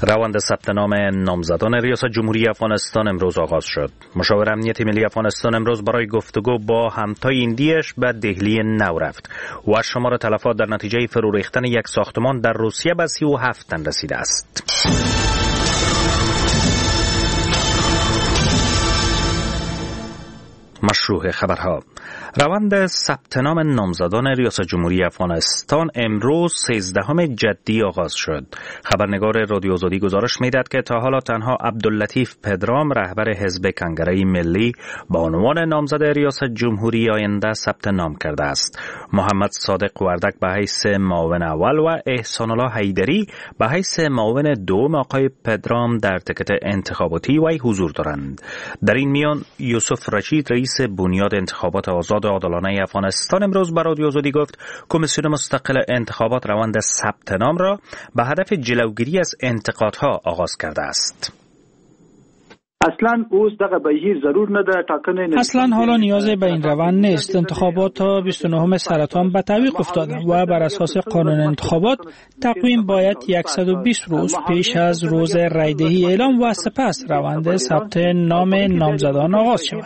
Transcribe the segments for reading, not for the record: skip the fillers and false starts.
روند ثبت نام نامزدان ریاست جمهوری افغانستان امروز آغاز شد. مشاور امنیت ملی افغانستان امروز برای گفتگو با همتای ایندیش به دهلی نو رفت و شمار تلفات در نتیجه فرو ریختن یک ساختمان در روسیه به 37 تن رسیده است. مشروع خبرها. روند ثبت نام نامزدان ریاست جمهوری افغانستان امروز 13 جدی آغاز شد. خبرنگار رادیو آزادی گزارش می‌دهد که تا حالا تنها عبداللطیف پدرام رهبر حزب کنگره ملی با عنوان نامزد ریاست جمهوری آینده ثبت نام کرده است. محمد صادق وردک به حیث معاون اول و احسان الله حیدری به حیث معاون دوم آقای پدرام در تکت انتخاباتی وی حضور دارند. در این میان یوسف رشید رئیس بنیاد انتخابات آزاد عادلانه افغانستان امروز به رادیو آزادی گفت کمیسیون مستقل انتخابات روند ثبت نام را به هدف جلوگیری از انتقادها آغاز کرده است. اصلا حالا نیاز به این روند نیست. انتخابات تا 29 سرطان به تعویق افتاده و بر اساس قانون انتخابات تقویم باید 120 روز پیش از روز رایدهی اعلام و سپس روند ثبت نام نامزدان آغاز شود.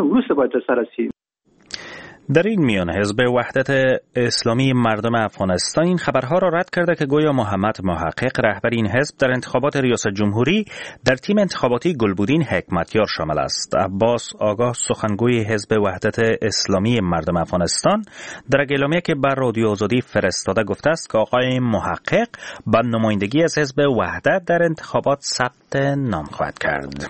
در این میان حزب وحدت اسلامی مردم افغانستان این خبرها را رد کرده که گویا محمد محقق رهبر این حزب در انتخابات ریاست جمهوری در تیم انتخاباتی گلبودین حکمتیار شامل است. عباس آگاه سخنگوی حزب وحدت اسلامی مردم افغانستان در اعلامیه‌ای که بر رادیو آزادی فرستاده گفته است که آقای محقق با نمایندگی از حزب وحدت در انتخابات ثبت نام خواهد کرد.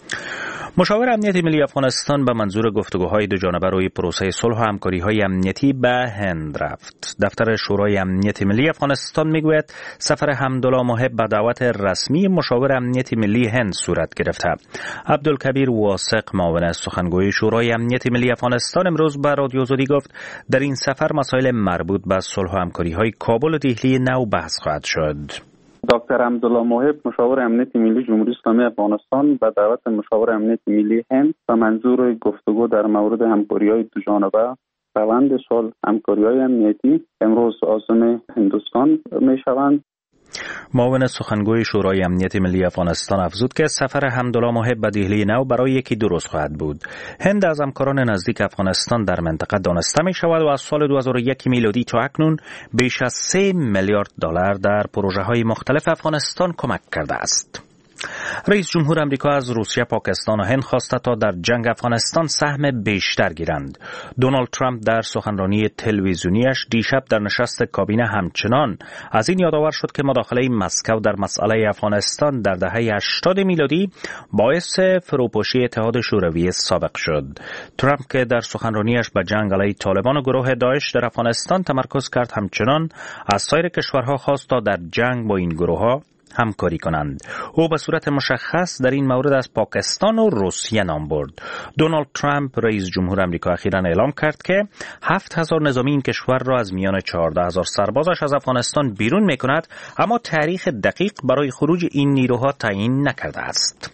مشاور امنیت ملی افغانستان به منظور گفتگوهای دوجانبه روی پروسه صلح و همکاری‌های امنیتی به هند رفت. دفتر شورای امنیت ملی افغانستان میگوید سفر حمدالله محب به دعوت رسمی مشاور امنیت ملی هند صورت گرفته. عبدالکبیر واثق معاون سخنگوی شورای امنیت ملی افغانستان امروز به رادیو آزادی گفت در این سفر مسائل مربوط به صلح و همکاری‌های کابل و دهلی نو بحث خواهد شد. دکتر حمدالله محب مشاور امنیت ملی جمهوری اسلامی افغانستان به دعوت مشاور امنیت ملی هند به منظور گفتگو در مورد همکاری‌های دوجانبه روند صلح همکاری‌های امنیتی امروز عازم هندوستان می‌شوند. معاون سخنگوی شورای امنیت ملی افغانستان افزود که سفر حمدالله محب به دهلی نو برای یکی دو روز خواهد بود. هند از همکاران نزدیک افغانستان در منطقه دانسته می شود و از سال 2001 میلادی تا اکنون بیش از 3 میلیارد دلار در پروژه های مختلف افغانستان کمک کرده است. رئیس جمهور امریکا از روسیه، پاکستان و هند خواسته تا در جنگ افغانستان سهم بیشتر گیرند. دونالد ترامپ در سخنرانی تلویزیونیش دیشب در نشست کابینه همچنان از این یادآور شد که مداخله مسکو در مسئله افغانستان در دهه 80 میلادی باعث فروپاشی اتحاد شوروی سابق شد. ترامپ که در سخنرانیش به جنگ علیه طالبان و گروه داعش در افغانستان تمرکز کرد، همچنان از سایر کشورها خواست تا در جنگ با این گروه‌ها همکاری کنند. او به صورت مشخص در این مورد از پاکستان و روسیه نام برد. دونالد ترامپ رئیس جمهور امریکا اخیراً اعلام کرد که 7000 نظامی این کشور را از میان 14000 سربازش از افغانستان بیرون می‌کند، اما تاریخ دقیق برای خروج این نیروها تعیین نکرده است.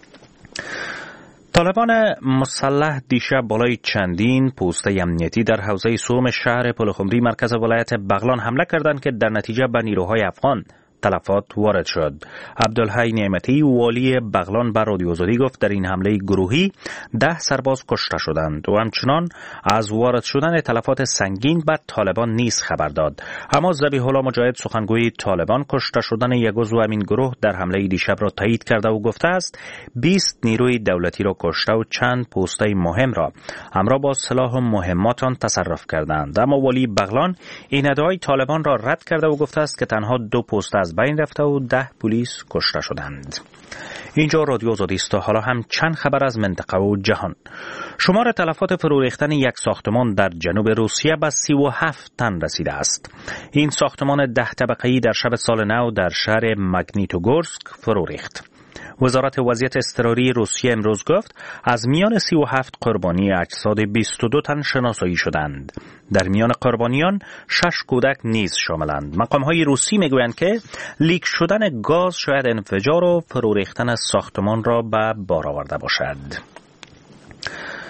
طالبان مسلح دیشب بالای چندین پوسته امنیتی در حوزه سوم شهر پلخمری مرکز ولایت بغلان حمله کردند که در نتیجه به نیروهای افغان تلفات وارد شد. عبدالحی نعمتی والی بغلان بر رادیو آزادی گفت در این حمله گروهی 10 سرباز کشته شدند و همچنان از وارد شدن تلفات سنگین به طالبان نیز خبر داد. اما ذبیح الله مجاهد سخنگوی طالبان کشته شدن یک عضو همین گروه در حمله دیشب را تایید کرده و گفته است 20 نیروی دولتی را کشته و چند پوسته مهم را همراه با سلاح و مهمات آن تصرف کردند. اما والی بغلان این ادعای طالبان را رد کرده و گفته است که تنها 2 پست از بین رفته و 10 پلیس کشته شدند. اینجا رادیو آزادی است. حالا هم چند خبر از منطقه و جهان. شمار تلفات فرو ریختن یک ساختمان در جنوب روسیه به 37 تن رسیده است. این ساختمان 10 طبقه‌ای در شب سال نو در شهر ماگنیتوگورسک فرو ریخت. وزارت وضعیت اضطراری روسیه امروز گفت از میان 37 قربانی اجساد 22 تن شناسایی شدند. در میان قربانیان 6 کودک نیز شاملند. مقام‌های روسی میگویند که لیک شدن گاز شاید انفجار و فرو ریختن ساختمان را به بار آورده باشد.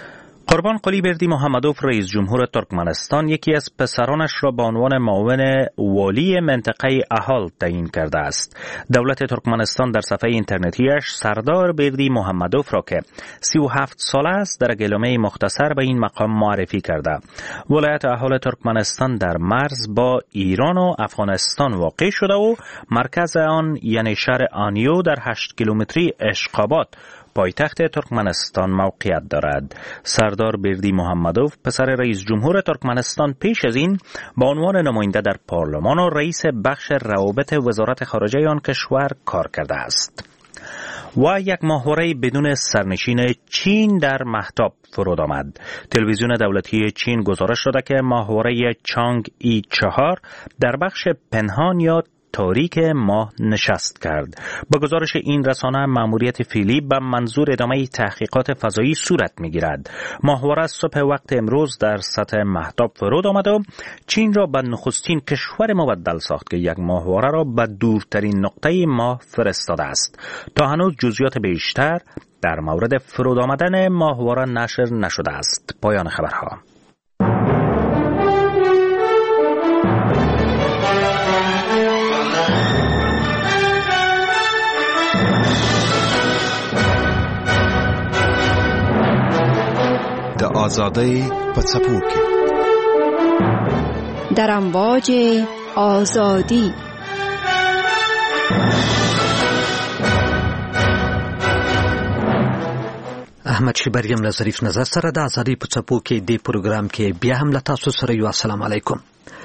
قربان قلیبردی محمدوف رئیس جمهور ترکمنستان یکی از پسرانش را به عنوان معاون والی منطقه اهال تعیین کرده است. دولت ترکمنستان در صفحه اینترنتیش سردار بردی محمدوف را که 37 ساله است در گلمه مختصر به این مقام معرفی کرده. ولایت اهال ترکمنستان در مرز با ایران و افغانستان واقع شده و مرکز آن یعنی شهر آنیو در 8 کیلومتری اشقاباد پایتخت ترکمنستان موقعیت دارد. سردار بردی محمدوف پسر رئیس جمهور ترکمنستان پیش از این با عنوان نماینده در پارلمان و رئیس بخش روابط وزارت خارجه آن کشور کار کرده است. و یک ماهواره بدون سرنشین چین در مهتاب فرود آمد. تلویزیون دولتی چین گزارش داده که ماهواره چانگ ای 4 در بخش پنهان یا تاریک ماه نشست کرد. با گزارش این رسانه مأموریت فعلی به منظور ادامه تحقیقات فضایی صورت می‌گیرد. ماهواره صبح وقت امروز در سطح مهتاب فرود آمد و چین را به نخستین کشور مبدل ساخت که یک ماهواره را به دورترین نقطه ماه فرستاده است. تا هنوز جزئیات بیشتر در مورد فرود آمدن ماهواره نشر نشده است. پایان خبرها. د آزادۍ په څپو کې در امواج آزادی احمد شیبریم له ظریف نظر سره د آزادۍ په څپو کې د پروګرام کې بیا هم له تاسو سره یو السلام علیکم.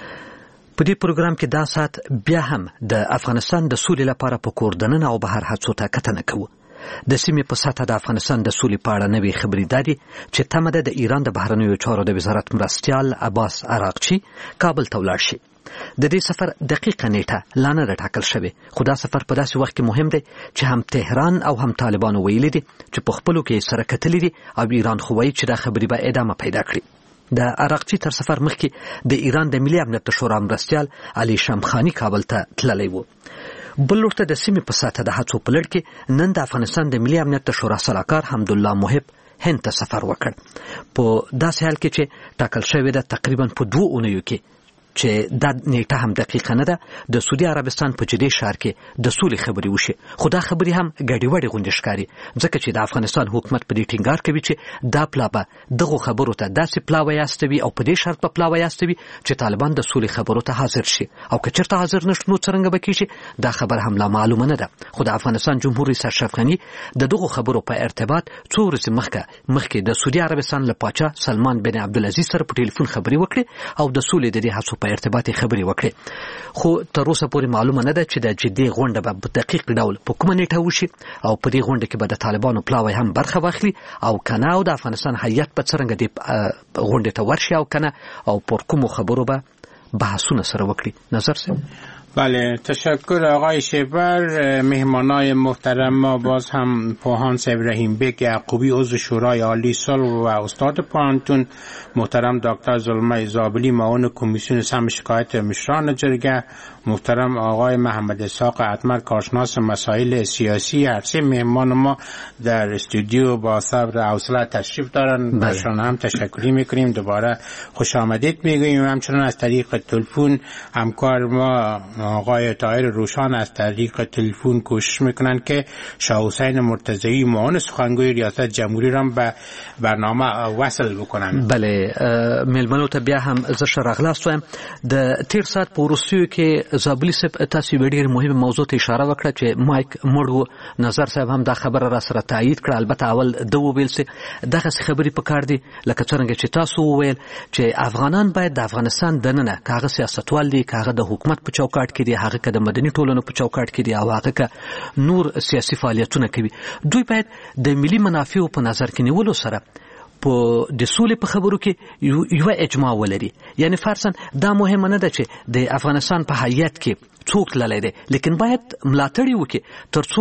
په دې پروګرام کې دا سات بیا هم د افغانستان د سولې لپاره په کور دننه او بهر هڅو ته کتنه کوو. د سیمې په سطحه د افغانستان د سولې په اړه نوې خبرې دادي چې تمه ده د ایران د بهرنیو چارو د وزارت مرستیال عباس عراقچي کابل ته ولاړ شي. د دې سفر دقیقه نیټه لا نه ټاکل شوې، خو دا سفر په داسې وخت کې مهم دی چې هم تهران او هم طالبانو ویلي دي چې په خپلو کې سره کتلي دي او ایران خو وایي چې دا خبرې به ادامه پیدا کړي. د عراقچي تر سفر مخکې د ایران د ملي امنیت شورا مرستیال علي شمخاني کابل ته تللی و. بل ورته د سیمې په سطحه د هڅو په لړ کې نن د افغانستان د ملي امنیت شورا سلاکار حمدالله محب هند ته سفر وکړ. په داسې حال کې چې ټاکل شوې ده تقریبا په 2 اونیو کې چې دا نیټه هم دقیقه نه ده د سعودي عربستان په جدې ښار کې د سولې خبرې وشي، خو دا خبرې هم ګډې وډې غوندې ښکاري ځکه چې د افغانستان حکومت په دې ټینګار کوي چې دا پلا به دغو خبرو ته داسې پلاوی یاستوي او په دې شرط په پلاوی یاستوي چې طالبان د سولې خبرو ته حاضر شي، او که چېرته حاضر نشي نو څرنګه به کېږي دا خبر هم لا معلومه نه ده. خو د افغانستان جمهور رئیس اشرف غني د دغو خبرو په ارتباط څو ورځې مخکې د سعودي عربستان له پاچا سلمان بن عبدالعزیز سره په ټلیفون خبرې وکړې او د سولې د دې هڅو په ارتباط خبرې وکړي. خو تر اوسه پورې معلومه نه ده چې د جدي غونډه به په دقیق ډول په کومه نیټه وشي او په دې غونډه کې به د طالبانو پلاوی هم برخه واخلي او کنه او د افغانستان هیئت په څرنګه دې غونډه ته ورشي او کنه او پر کومو خبرو به بحثونه سره وکړي. نظر سم. بله، تشکر آقای شیبر. مهمانای محترم ما باز هم پوهانس ابراهیم بیگ یعقوبی عضو شورای عالی صلح و استاد پانتون، محترم دکتر زلمه زابلی معاون کمیسیون سم شکایت مشران جرگه، محترم آقای محمد اسحاق اتمر کارشناس مسائل سیاسی. هر سه مهمان ما در استودیو با صبر و حوصله تشریف دارن. برشان هم تشکری میکنیم، دوباره خوش آمدید میگوییم. همچنان از طریق تلفن همکار ما آقای طاهر روشان از طریق تلفن کوشش میکنن که شاه حسین مرتضوی معاون سخنگوی ریاست جمهوری را به برنامه وصل بکنن. بله، ملمنو ته بیا هم زه ښه راغلاست وایم. د تیر ساعت په وروستیو کې زابلي صاحب تاسو یوه ډېرې مهمه موضوع ته اشاره وکړه چې مایک مړ و. نظر صاحب هم دا خبره را سره تایید کړه. البته اول ده وویل چې دغسې خبرې پکار دي لکه څرنګه چې تاسو وویل چې افغانان باید د افغانستان دننه که هغه سیاستوال دي که هغه د حکومت په چوکاټ کې دي هغه که د مدني ټولنو په چوکاټ کې دي او هغه که نور سیاسي فعالیتونه کوي، دوی باید د ملي منافعو په نظر کې نیولو سره په د سولې په خبرو کې یوه اجماع ولري. یعنی فرضاً دا مهمه نه ده چې د افغانستان په هیئت کې څوک تللی دی، لیکن باید ملاتړ یې وکړي تر څو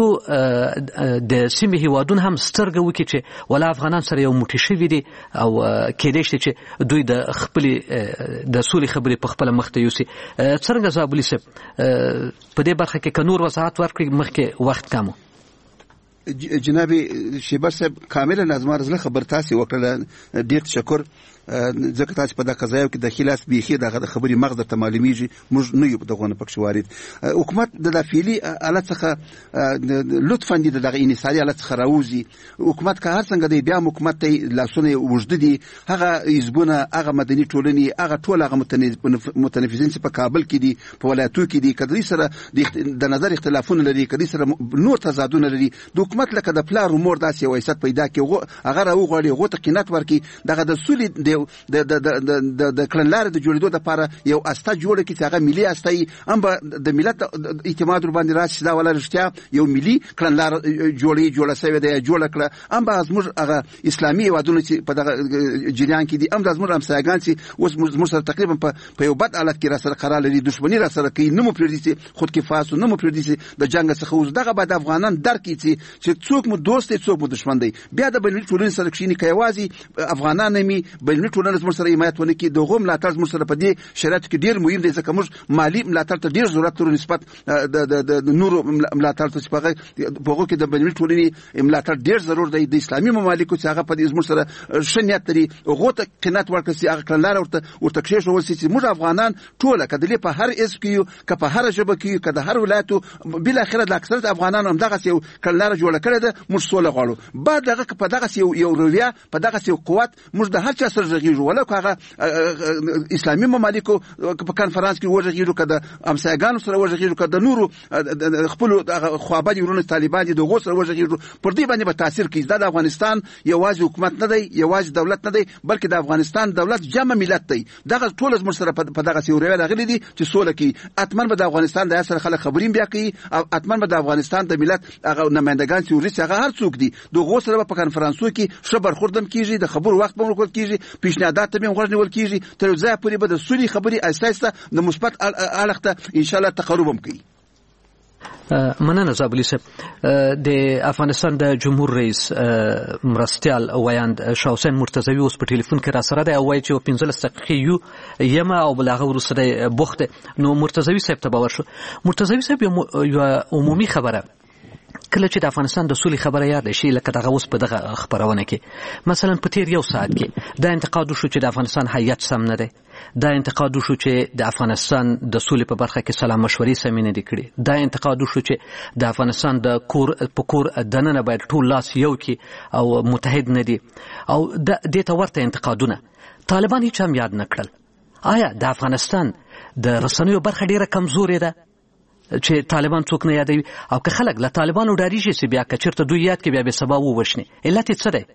د سیمې هیوادونه هم سترګه وکړي چې ولا افغانان سره یو موټی شوي دي او کیدای شي چې دوی د خپلې د سولې خبرې په خپله مخ ته یوسي. څرنګه زابلي صاحب په دې برخه کې که نور وضاحت ورکړي؟ مخکې وخت کم و. جناب شیبر صاحب کاملا از ما زله خبر تاسو وکړه، ډیر تشکر. ځکه تاسو په دغه ځای کې د خلاص بیخي دغه خبري مغز ته معلومیږي، موږ نه یو دغه پکښ وارد. حکومت د داخلي حالت څخه لطفا دي دغه انحصاري حالت څخه راوځي. حکومت که هر څنګه دی بیا حکومت ته لاسونه وجود دي، هغه حزبونه، هغه مدني ټولنې، هغه ټول هغه متنفذین چې په کابل کې دي، په ولایتو کې دي، کدی سره د نظر اختلافونه لري، کدی سره نور تضادونه لري، د حکومت لکه د پلار مور داسې وایسات پیدا کې هغه راوغړي، هغه ته قناعت ورکي، دغه د سولې د کړنلارې د جوړېدو لپاره یو استا جوړه کی چې هغه ملي استای هم د ملت اعتماد ور باندې راشي، دا ولا رښتیا یو ملي کړنلار جوړه سوی دی، جوړه کړه. هم زموږ هغه اسلامي وادونه چې په دغه جریان کې دي، هم زموږ همسایګان چې اوس موږ سره تقریبا په یو بد حالت کې را سره قرار لري، دښمنی را سره کوي، نه مو پریږدي خود کفاس، نه مو پریږدي د جنگ څخه. اوس دغه بعد افغانان درک چې څوک مو دوست دی، څوک مو دښمن دی. بیا د بلنی ټولنې سره کښینی کوي، افغانان نمی بلنی ټولنه زموږ سره حمایت ونه کړي. دغه ملاتړ زموږ سره په دې شرایطو کې ډیر مهم دی، ځکه موږ مالی ملاتړ ته ډیر ضرورت لرو نسبت د نورو ملاتړ ته چې په هغه کې د بلنی ټولنې ملاتړ ډیر ضرور دی. د اسلامي ممالکو چې هغه په دې زموږ سره شنیت لري، هغه ته قناعت ورکړي، هغه کړنلار ورته کښېښول شي چې موږ افغانان ټول کدلې په هر اس کې یو، که په هر ژبه کې، که د هر ولایتو بل اخره د اکثریت افغانانو هم دغه یو کړنلار جوړه کړې ده. موږ سوله غواړو. بعد دغه په دغه یو رویه، په دغه یو قوت موږ د هر چا سره غږیږو، ولکه هغه اسلامي ممالکو په کانفرنس کې وژغیږو، کده امسایګانو سره وژغیږو، کده نورو خپل خوابدي ورونه طالبان دي دغه سره وژغیږو. پر دې باندې به تاثیر کوي. د افغانستان یوازې حکومت نه دی، یوازې دولت نه دی، بلکې د افغانستان دولت جمع ملت دی. دغه ټول زموږ سره په دغه سیوري راغلي دي چې سوله کوي. اتمن به د افغانستان د سره خلک خبرین بیا کوي، اتمن به د افغانستان د ملت هغه نمائندگان چې ورسې هغه هر څوک دي دغه سره په کانفرنسو کې خبر خوردم کیږي، د خبرو وخت به ورکول کیږي، پیشنهادات به غوړ نیول کیږي، تر ځای پورې به د سولې خبري اساسه د مثبت اړخ ته ان شاء الله تقرب هم کوي. مننه زابلی صاحب. د افغانستان د جمهور رئیس مرستیال ویاند شاه حسین مرتضوی اوس په ټلیفون کې را سره دی او وایي چې 15 دقیقې یو او بلغه ورسره بوخت. نو مرتضوی صاحب ته باور شو. مرتضوی صاحب یو عمومي خبره کله چې د افغانستان د سولې خبره یاد شي، لکه دغه اوس په دغه خبرونه کې مثلا په تیر یو ساعت کې دا انتقاد وشو چې د افغانستان هیئت سم نه دی، دا انتقاد وشو چې د افغانستان د سولې په برخه کې سلام مشورې سمې نه دي کړې، دا انتقاد وشو چې د افغانستان د کور دننه باید ټول لاس یو کې او متحد نه دي، او دې ته ورته انتقادونه طالبان هیڅ هم یاد نه کړل. آیا د افغانستان د رسنیو برخه ډیره کمزورې ده چې طالبان څوک نه یادوي، او که خلک له طالبانو ډاریږي چې بیا که چېرته دوی یاد کې بیا به سبا ووشني، علت یې څه دی؟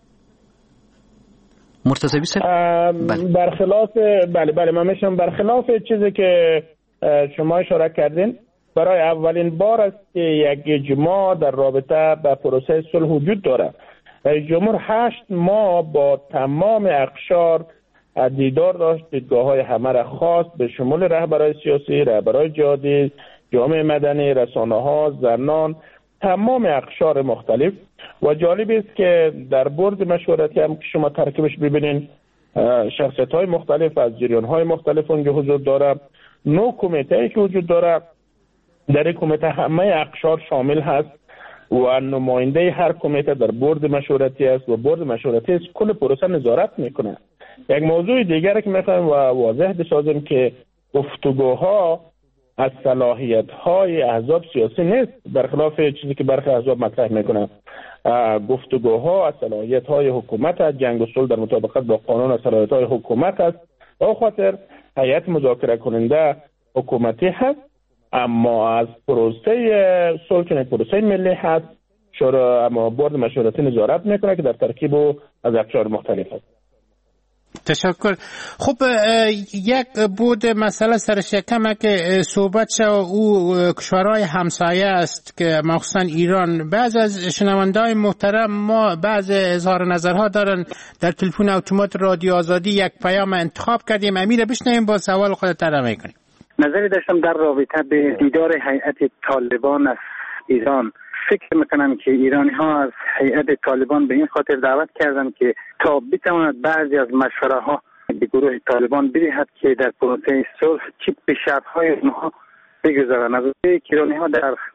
مرتضوی صاحب بله من میشم برخلاف چیزی که شما اشاره کردین، برای اولین بار است که یک اجماع در رابطه به پروسه صلح وجود دارد. رئیس جمهور 8 ماه با تمام اقشار دیدار داشت، دیدگاه‌های همه را خواست، به شمول رهبران سیاسی، رهبران جهادی، جامعه مدنی، رسانه‌ها، زنان، تمام اقشار مختلف. و جالب است که در بورد مشورتی هم که شما ترکیبش ببینین شخصیت‌های مختلف از جریان‌های مختلف اونجا حضور داره. 9 کمیته که وجود داره، در این کمیته همه اقشار شامل هست و نماینده هر کمیته در بورد مشورتی است و بورد مشورتی است کل پروسه نظارت میکنه. یک موضوع دیگر که میخوایم و واضح بسازیم که گفتگوها از صلاحیت‌های احزاب سیاسی نیست، برخلاف چیزی که برخی احزاب مطرح میکنه. گفتگوها از صلاحیت‌های حکومت است، جنگ و صلح در مطابقت با قانون از صلاحیت‌های حکومت است. به خاطر هیئت مذاکره کننده حکومتی هست، اما از پروسه صلح که پروسه ملی هست، اما بورد مشورتی نظارت میکنه که در ترکیب از اقشار مختلف است. تشکر. خب یک بود مسئله سرشکمه که صحبت شد او کشورهای همسایه است که مخصوصا ایران. بعض از شنونده‌های محترم ما بعض اظهار نظرها دارن. در تلفن اتومات رادیو آزادی یک پیام انتخاب کردیم، امیر بشنویم با سوال خودت ترجمه کنیم. نظری داشتم در رابطه به دیدار هیئت طالبان از ایران. فکر میکنم که ایرانی ها از هیئت طالبان به این خاطر دعوت کردن که تا بتواند بعضی از مشوره ها به گروه طالبان بدهد که در پروسه صلح چی به شرط های اونها بگذارن. از اینکه ایرانی ها در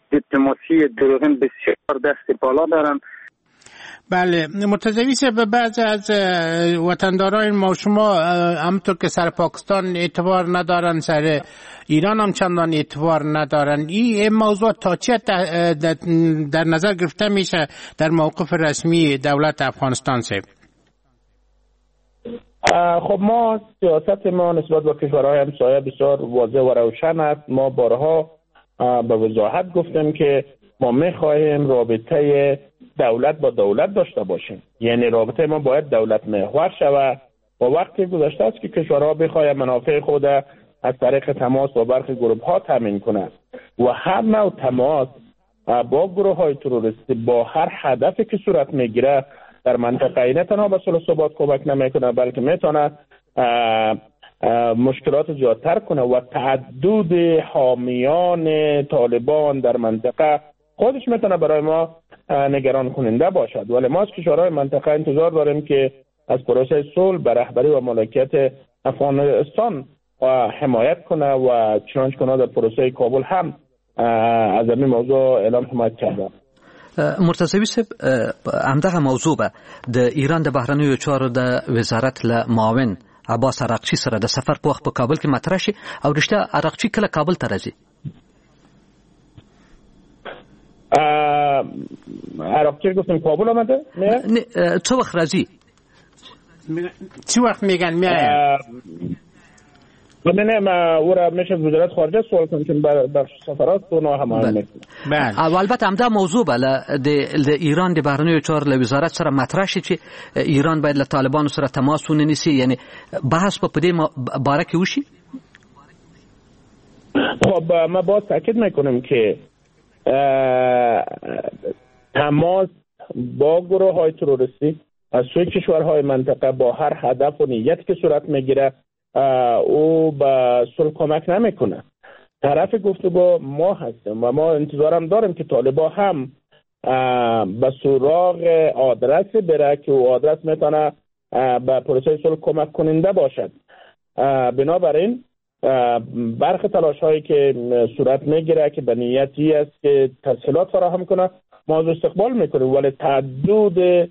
دیپلماسی دروغین بسیار دست بالا دارن. بله مرتضوی صاحب، بعضی از وطنداران ما شما همونطور که سر پاکستان اعتبار ندارن، سر ایران هم چندان اعتبار ندارن. این موضوع تا چه در نظر گرفته میشه در موقف رسمی دولت افغانستان صاحب؟ خب ما سیاست ما نسبت به کشورهای همسایه بسیار واضح و روشن است. ما بارها به وضاحت گفتیم که ما میخواهیم رابطه دولت با دولت داشته باشیم، یعنی رابطه ما باید دولت محور شود و وقتی گذشته است که کشورها بخواهند منافع خود از طریق تماس با برخی گروه ها تامین کنند و هر نوع تماس با گروه های تروریستی با هر هدفی که صورت میگیره در منطقه نه تنها به صلح و ثبات کمک نمیکنه بلکه میتونه مشکلات زیادتر کنه و تعدد حامیان طالبان در منطقه خودش میتونه برای ما نگران کننده باشد. ولی ما از کشورهای منطقه انتظار داریم که از پروسه صلح به رهبری و مالکیت افغانستان حمایت کنه و چنانچه کنه در پروسه کابل هم از این موضوع اعلام حمایت کرده. مرتضوی صاحب، همدغه موضوع به د ایران د بهرنیو چارو د وزارت له معاون عباس عراقچي سره د سفر په وخت په کابل کې مطرح شي او رښتیا عراقچي کله کابل ته راځي؟ عراقچي گفتم کابل آمده؟ چه وقت راځي؟ چه وقت میگن میایم؟ ببینیم او را میشه وزارت خارجه سوال کنیم که بخش سفرات تو نه هم بله. البته همدا موضوع بله د ایران د بهرنیو چارو له وزارت سره مطرح شي چې ایران باید له طالبانو سره تماس ونیسي، یعنی بحث په دې باره کې وشي. خب ما باز تاکید میکنیم که تماس با گروه های تروریستی از سوی کشورهای منطقه با هر هدف و نیت که صورت میگیره او به صلح کمک نمیکنه. طرف گفتگو ما هستیم و ما انتظارم داریم که طالبا هم به سراغ آدرس بره که او آدرس میتونه به پروسه صلح کمک کننده باشد. بنابراین برخی تلاش هایی که صورت میگیره که به نیتی است که تسهیلات فراهم کنه ما از استقبال میکنیم، ولی تعدد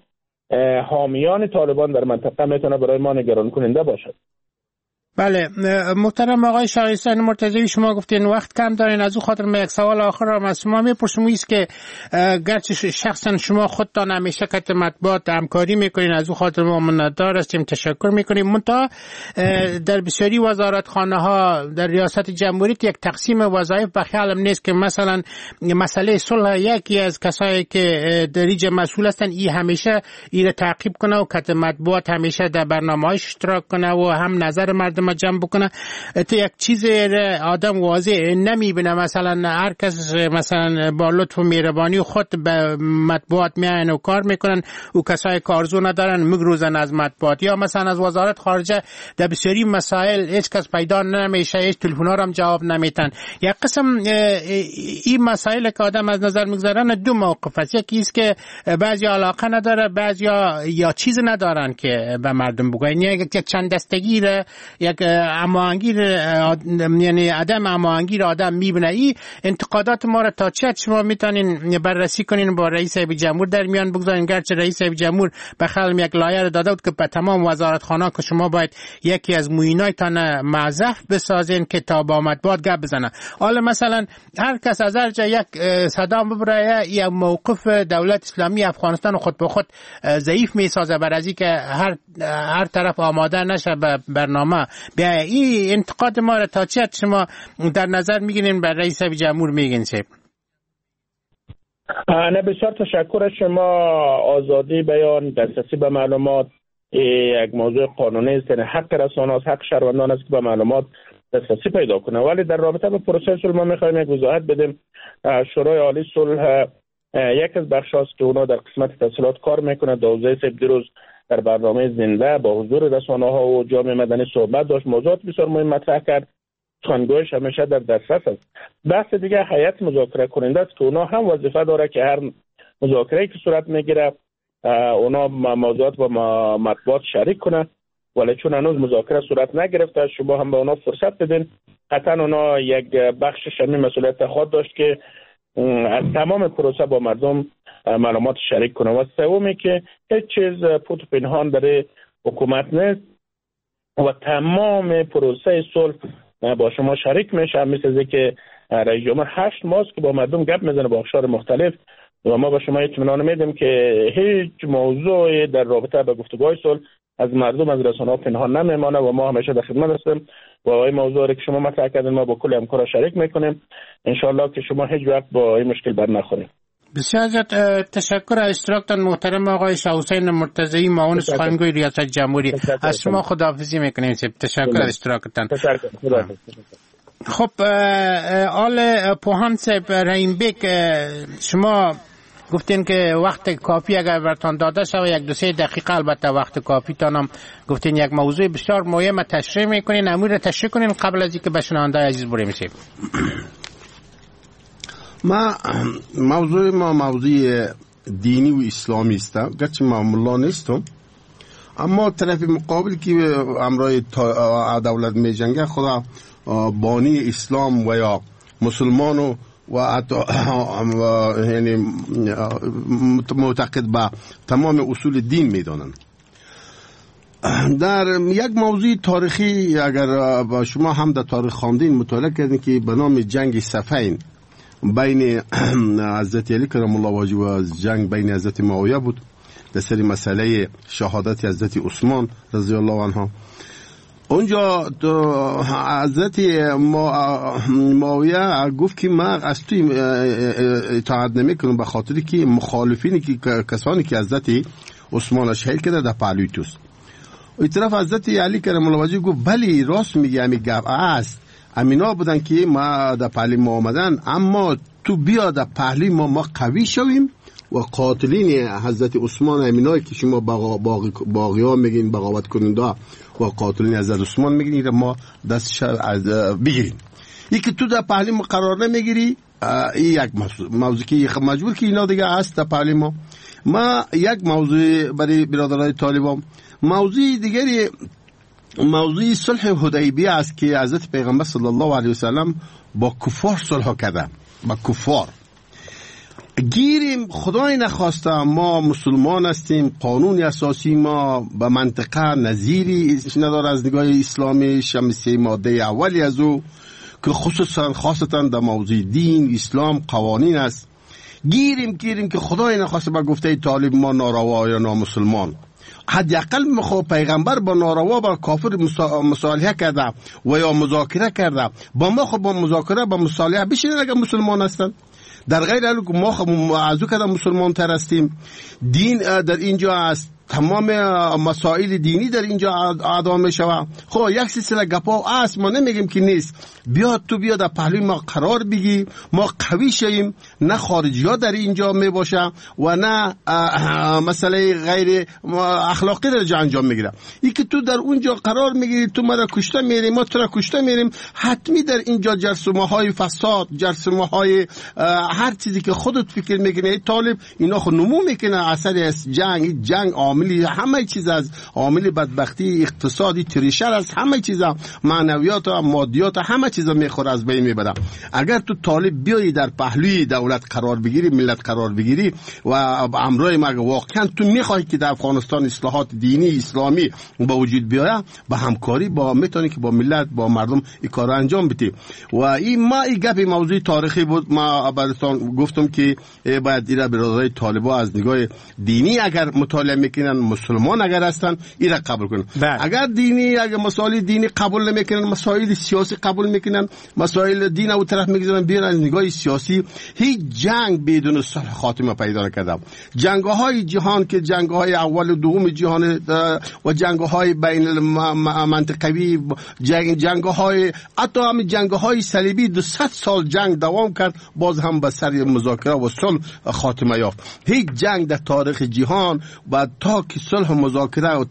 حامیان طالبان در منطقه میتونه برای ما نگران کننده باشد. بله محترم آقای شاهستان مرتضوی، شما گفتین وقت کم دارین، از او خاطر من یک سوال آخر را از شما میپرسم. ایست که گرچه شخصا شما خودتان همیشه کت مطبوعات همکاری میکنین، از او خاطر ما منتظر هستیم، تشکر میکنیم. منتها در بسیاری وزارتخانه ها در ریاست جمهوری یک تقسیم وظایف به خیالم نیست که مثلا مسئله صلح یکی از کسایی که در اینجا مسئول هستن ای همیشه ای تعقیب کنه و کت مطبوعات همیشه در برنامه‌هاش اشتراک کنه و هم نظر مردم جمع بکنه. تو یک چیز آدم واضح نمیبینه، مثلا هر کس مثلا با لطف و مهربانی خود به مطبوعات میاین و کار میکنن و کسای کارزو ندارن مگروزن از مطبوعات، یا مثلا از وزارت خارجه در بسیاری مسائل هیچ کس پیدا نمیشه، هیچ تلفن‌ها هم جواب نمیتن. یک قسم این مسائل که آدم از نظر میگذارن دو موقف است، یکی است که بعضی علاقه نداره، بعضی یا چیز ندارن که به مردم بگن، یک چند دستگی یک هماهنگی یعنی عدم هماهنگی آدم میبینه. این انتقادات ما را تا چه شما میتونین بررسی کنین با رئیس صاحب جمهور در میان بگذارین؟ گرچه رئیس صاحب جمهور به خلم یک لایحه داده بود که به تمام وزارتخانه که شما باید یکی از موینایتان معزف بسازین که تا با مطبوعات گپ بزنه. حالا مثلا هر کس از هر جا یک صدا ببره، یا موقف دولت اسلامی افغانستان خود به خود ضعیف میسازه بر از اینکه هر طرف آماده نشه به برنامه. بیا این انتقاد ما را تا چه شما در نظر میگیرین بر رئیس جمهور میگین؟ نه بسیار تشکر از شما. آزادی بیان، دسترسی به معلومات یک موضوع قانونی است، یعنی حق رسانه است، حق شهروندان است که به معلومات دسترسی پیدا کنه. ولی در رابطه با پروسه صلح ما میخوایم یک وضاحت بدیم. شورای عالی صلح یک از بخش است که اونا در قسمت تسهیلات کار میکنه. دوزه سپتامبر روز در برنامه زنده با حضور رسانه‌ها و جامعه مدنی صحبت داشت، موضوعات بسیار مهم مطرح کرد. سخنگویش همیشه در دسترس است. بحث دیگه هیئت مذاکره کننده است که اونا هم وظیفه داره که هر مذاکره‌ای که صورت میگیره اونا موضوعات با مطبوعات شریک کنه. ولی چون هنوز مذاکره صورت نگرفته، شما هم به اونا فرصت بدین. قطعا اونا یک بخشش همین مسئولیت خود داشت که از تمام پروسه با مردم معلومات شریک کنه. و سومی که هیچ چیز پوت و پنهان در حکومت نیست و تمام پروسه صلح با شما شریک میشه، مثل که رئیس جمهور 8 ماه که با مردم گپ میزنه با اقشار مختلف و ما با شما اطمینان میدیم که هیچ موضوعی در رابطه با گفتگوهای صلح از مردم از رسانه‌ها پنهان نمیمانه و ما همیشه در خدمت هستیم و این موضوع را که شما مطرح کردین ما با کل همکارا شریک میکنیم ان شاء الله که شما هیچ وقت با این مشکل بر نخورید. بسیار زیاد تشکر از اشتراکتان محترم آقای شاه حسین مرتضی، معاون سخنگوی ریاست جمهوری. از شما خداحافظی میکنیم. تشکر از اشتراکتان. خب آل پوهان صاحب رحیم بیگ، شما گفتین که وقت کافی اگر برتان داده شود 1-2-3 دقیقه، البته وقت کافی تانم گفتین یک موضوع بسیار مهم تشریح میکنین، امور تشریح کنین قبل از اینکه به شنونده عزیز بریم. موضوع ما موضوع دینی و اسلامی است، گرچه ما ملا نیستم، اما طرف مقابل که امرای دولت می جنگه خدا بانی اسلام و یا مسلمانو و یعنی معتقد به تمام اصول دین می دانند. در یک موضوع تاریخی اگر شما هم در تاریخ خواندین مطالعه کردین که به نام جنگ صفین بین حضرت علی کرم الله وجهه و جنگ بین حضرت معاویه بود در سری مسئله شهادت حضرت عثمان رضی الله عنه. اونجا حضرت معاویه گفت که من از توی اطاعت نمیکنم به خاطری که مخالفینی که کسانی که حضرت عثمان شهید کرده در پهلوی توست. این طرف حضرت علی کرم الله وجهه گفت بلی راست میگه، همین گپ است، امینا بودن که ما در پهلوی ما آمدن، اما تو بیا در پهلوی ما قوی شویم و قاتلین حضرت عثمان امینایی که شما باقی ها میگین بغاوت کننده و قاتلین حضرت عثمان میگین این ما دستش بگیریم. این که تو در پهلوی ما قرار نمیگیری، این یک موضوع که مجبور که اینا دیگه هست در پهلوی ما یک موضوع برای برادرای طالبان. موضوع دیگری موضوع صلح حدیبیه است که حضرت پیغمبر صلی الله علیه وسلم با کفار صلح کرده. با کفار گیریم خدای نخواسته ما مسلمان هستیم، قانون اساسی ما به منطقه نظیری نداره از نگاه اسلامی، شمسه ماده اولی از او که خاصتا در موضوع دین اسلام قوانین است. گیریم که خدای نخواسته به گفته طالب ما ناروا یا نامسلمان. حداقل میخواد پیغمبر با ناروا با کافر مصالحه کرده و یا مذاکره کرده، با ما خب با مذاکره با مصالحه بشینن اگر مسلمان هستن. در غیر حال که ما خب معذو کردن مسلمان تر هستیم. دین در اینجا است، تمام مسائل دینی در اینجا ادا می شود. خب یک سلسله گپا است، ما نمیگیم که نیست. بیا در پهلوی ما قرار بگی، ما قوی شیم، نه خارجی ها در اینجا می باشه و نه مسئله غیر اخلاقی در انجام میگیره. این که تو در اونجا قرار میگیری، تو ما را کشته میریم، ما تو را کشته میریم، حتمی در اینجا جرثومه های فساد، جرثومه های هر چیزی که خودت فکر میکنه طالب اینا خود نمو میکنه اثر از جنگ عاملی همه چیز، از عامل بدبختی اقتصادی تریشر است، همه چیز معنویات و مادیات همه چیز میخوره، از بین میبره. اگر تو طالب بیایی در پهلوی دولت قرار بگیری، ملت قرار بگیری و امرای ما واقعا تو میخوای که در افغانستان اصلاحات دینی اسلامی با وجود بیاید، با همکاری با میتونی که با ملت با مردم این کارو انجام بدی. و این گپ موضوع تاریخی بود. ما براتون گفتم که باید ایرا برادرای طالبا از نگاه دینی اگر مطالعه میکنن، مسلمان اگر هستن ایرا قبول کنن. اگر مسائل دینی قبول نمیکنن، مسائل سیاسی قبول میکنن، مسائل دین او طرف میگذارن، بیان از نگاه سیاسی هیچ جنگ بدون صلح خاتمه پیدا نکرده. جنگ‌های جهان که جنگ‌های اول و دوم جهان و جنگ‌های بین منطقوی، جنگ‌های حتی هم جنگ‌های صلیبی 200 سال جنگ دوام کرد، باز هم به سر مذاکره و صلح خاتمه یافت. هیچ جنگ در تاریخ جهان و تا که صلح و مذاکره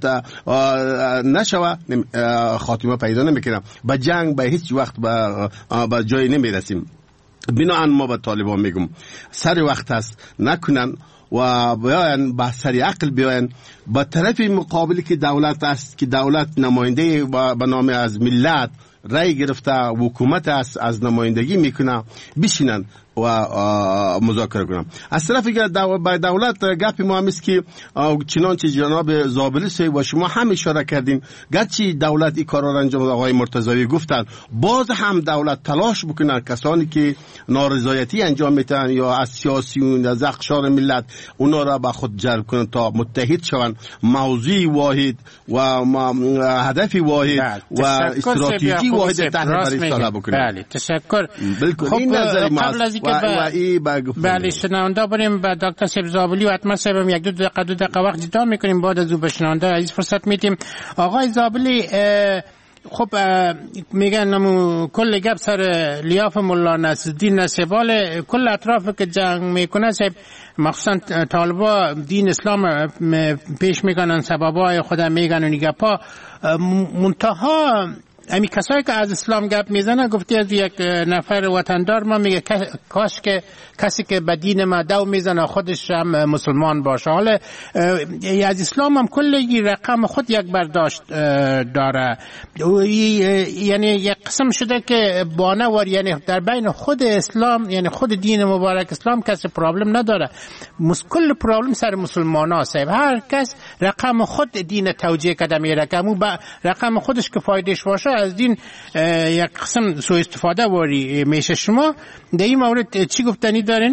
نشوه خاتمه پیدا نمیکنه. به جنگ به هیچ وقت به جایی نمیرسیم. بنابراین ما به طالبان میگم سر وقت است نکنن و بیاین با سری عقل بیاین با طرف مقابلی که دولت است که دولت نماینده به نام از ملت رای گرفته حکومت است از نمایندگی میکنه بشینن و مذاکره کنم. از طرف دیگر با دولت گپ ما هست که چنانچه جناب زابلی صاحب و شما هم اشاره کردین گرچه دولت این کارا را انجام آقای مرتضوی گفتن باز هم دولت تلاش بکنن کسانی که نارضایتی انجام میتن یا از سیاسیون از اقشار ملت اونا را به خود جلب کنن تا متحد شوند موضوع واحد و هدف واحد و استراتژی واحد تحت بر اصلاح بکنن. بله تشکر. بالکل این نظر ما بله شنونده بریم به دکتر صاحب زابلی و حتما صاحب هم یک دو دقیقه وقت جدا میکنیم بعد از او به شنونده عزیز فرصت میدیم. آقای زابلی خب میگن کل گپ سر لیاف مولا نصرالدین نصیبال کل اطراف که جنگ میکنه صاحب مخصوصا طالبا دین اسلام پیش میکنن سببای خودم میگن و نگپا منتها امی کسایی که از اسلام گپ میزنه گفتی از یک نفر وطندار ما میگه کاش که کسی که به دین ما دو میزنه خودش هم مسلمان باشه. حالا از اسلام هم کلی رقم خود یک برداشت داره یعنی یک قسم شده که بانوار یعنی در بین خود اسلام یعنی خود دین مبارک اسلام کسی پرابلم نداره کل پرابلم سر مسلمان ها صاحب هر کس رقم خود دین توجیه کده میره که امو با رقم خودش که فایدهش باشه از دین یک قسم سوء استفاده واری میشه. شما در این مورد چی گفتنی دارین؟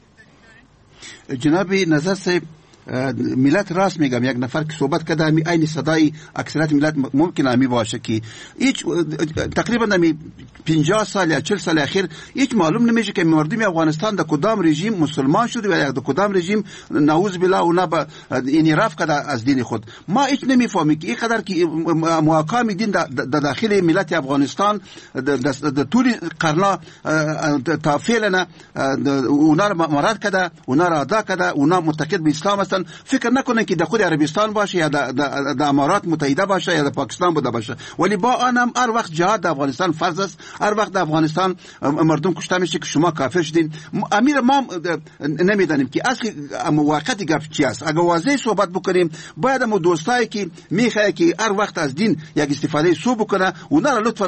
جناب نظر صاحب ملت راست میگم یک نفر که صحبت کرده همی این صدای اکثریت ملت ممکن همی باشه که هیچ تقریبا همی 50 سال یا 40 سال اخیر هیچ معلوم نمیشه که مردم افغانستان در کدام رژیم مسلمان شده و در کدام رژیم نعوذ بالله اونا به انحراف کرده از دین خود. ما هیچ نمیفهمیم که اینقدر که محاکم دین در داخل ملت افغانستان در طول قرنا تا فعلا اونا را مراد کرده اونا را ادا کرده اونا معتقد به اسلام است. فکر نکنن که در خود عربستان باشه یا در امارات متحده باشه یا در پاکستان بوده باشه ولی با آنم هر وقت جهاد در افغانستان فرض است هر وقت در افغانستان مردم کشته میشه که شما کافر شدین. امیر ما نمیدانیم که اصل واقعیت گپ چی است. اگر واضح صحبت بکنیم باید مو دوستایی که میخواه که هر وقت از دین یک استفاده سو بکنه اونا را لطفا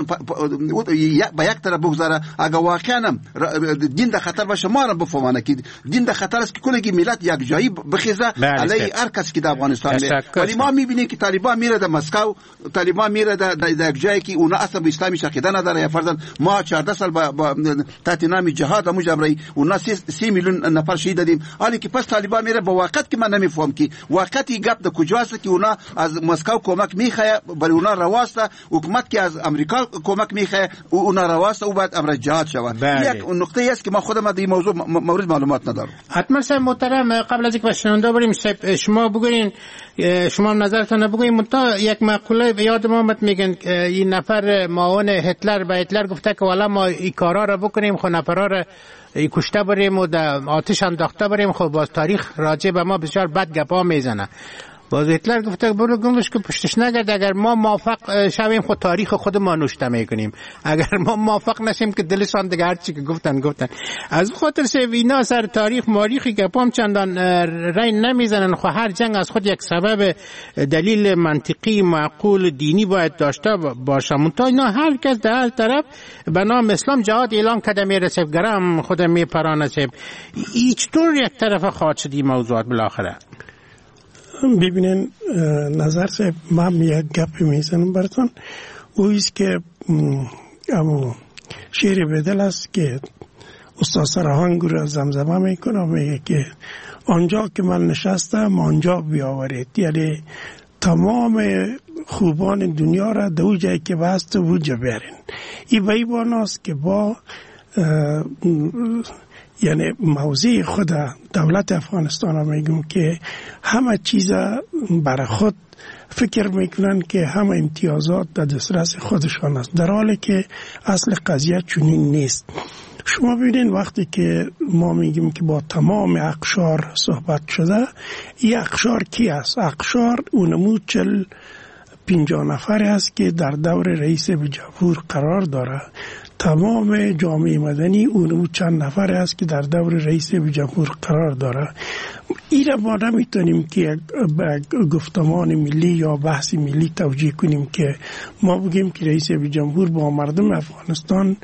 با یک طرف بگذاره. اگر واقعا دین در خطر باشه ما را بفهمانه که دین در خطر است که کلی ملت یک جایی بخیزه علی هر کس که در افغانستان میره. ولی ما میبینیم که طالبان میره در مسکو طالبان میره در یک جایی که اونا اصلا به اسلامی عقیده نداره یا فرضاً ما 14 سال با تحت نام جهاد مجبری اونا 3 میلیون نفر شهید دادیم حالی که پس طالبان میره با واقعیت که من نمیفهم که واقعیت گپ در کجاست که اونا از مسکو کمک میخواه برای اونا رواسته حکومت که از امریکا کمک میخواه اونا رواسته او بعد امر جهاد شود. یک نقطه است که ما خودم در این موضوع مورد معلومات ندارم. حتما صاحب محترم قبل از اینکه شنونده بریم شما بگوین شما نظرتون بگوین منتها یک مقوله به یاد ما میگن این نفر معاون هتلر به هتلر گفته که والا ما این کارا رو بکنیم خو نفرا رو کشته بریم و در آتش انداخته بریم خب باز تاریخ راجع به ما بسیار بد گپا میزنه. باز هتلر گفته برو گمش که پشتش نگرد اگر ما موافق شویم خود تاریخ خود ما نوشته میکنیم اگر ما موافق نشیم که دلشان دیگه هر چی که گفتن از خاطر اینا سر تاریخ ماریخی که پام چندان رای نمیزنن خو هر جنگ از خود یک سبب دلیل منطقی معقول دینی باید داشته باشه منتها اینا هر کس در هر طرف به نام اسلام جهاد اعلام کرده میرسه گرم خود میپرانه هیچ طور یک طرف خواهد شدی موضوعات بالاخره. ببینین نظر صاحب من یک گپ میزنم براتون او ایست که شعر بدل است که استاد سرهنگ رو زمزمه میکنه میگه که آنجا که من نشستم آنجا بیاورید یعنی تمام خوبان دنیا را دو جایی که بست وجه بیارین. این بیبان است که با یعنی موضع خود دولت افغانستان هم میگم که همه چیز برای خود فکر میکنن که همه امتیازات در دسترس خودشان است در حالی که اصل قضیه چنین نیست. شما ببینید وقتی که ما میگیم که با تمام اقشار صحبت شده این اقشار کی است؟ اقشار اونمو 50 نفر است که در دور رئیس جمهور قرار داره. تمام جامعه مدنی اونمو چند نفر است که در دور رئیس جمهور قرار داره این را ما نمیتونیم که به گفتمان ملی یا بحث ملی توجیه کنیم که ما بگیم که رئیس جمهور با مردم افغانستان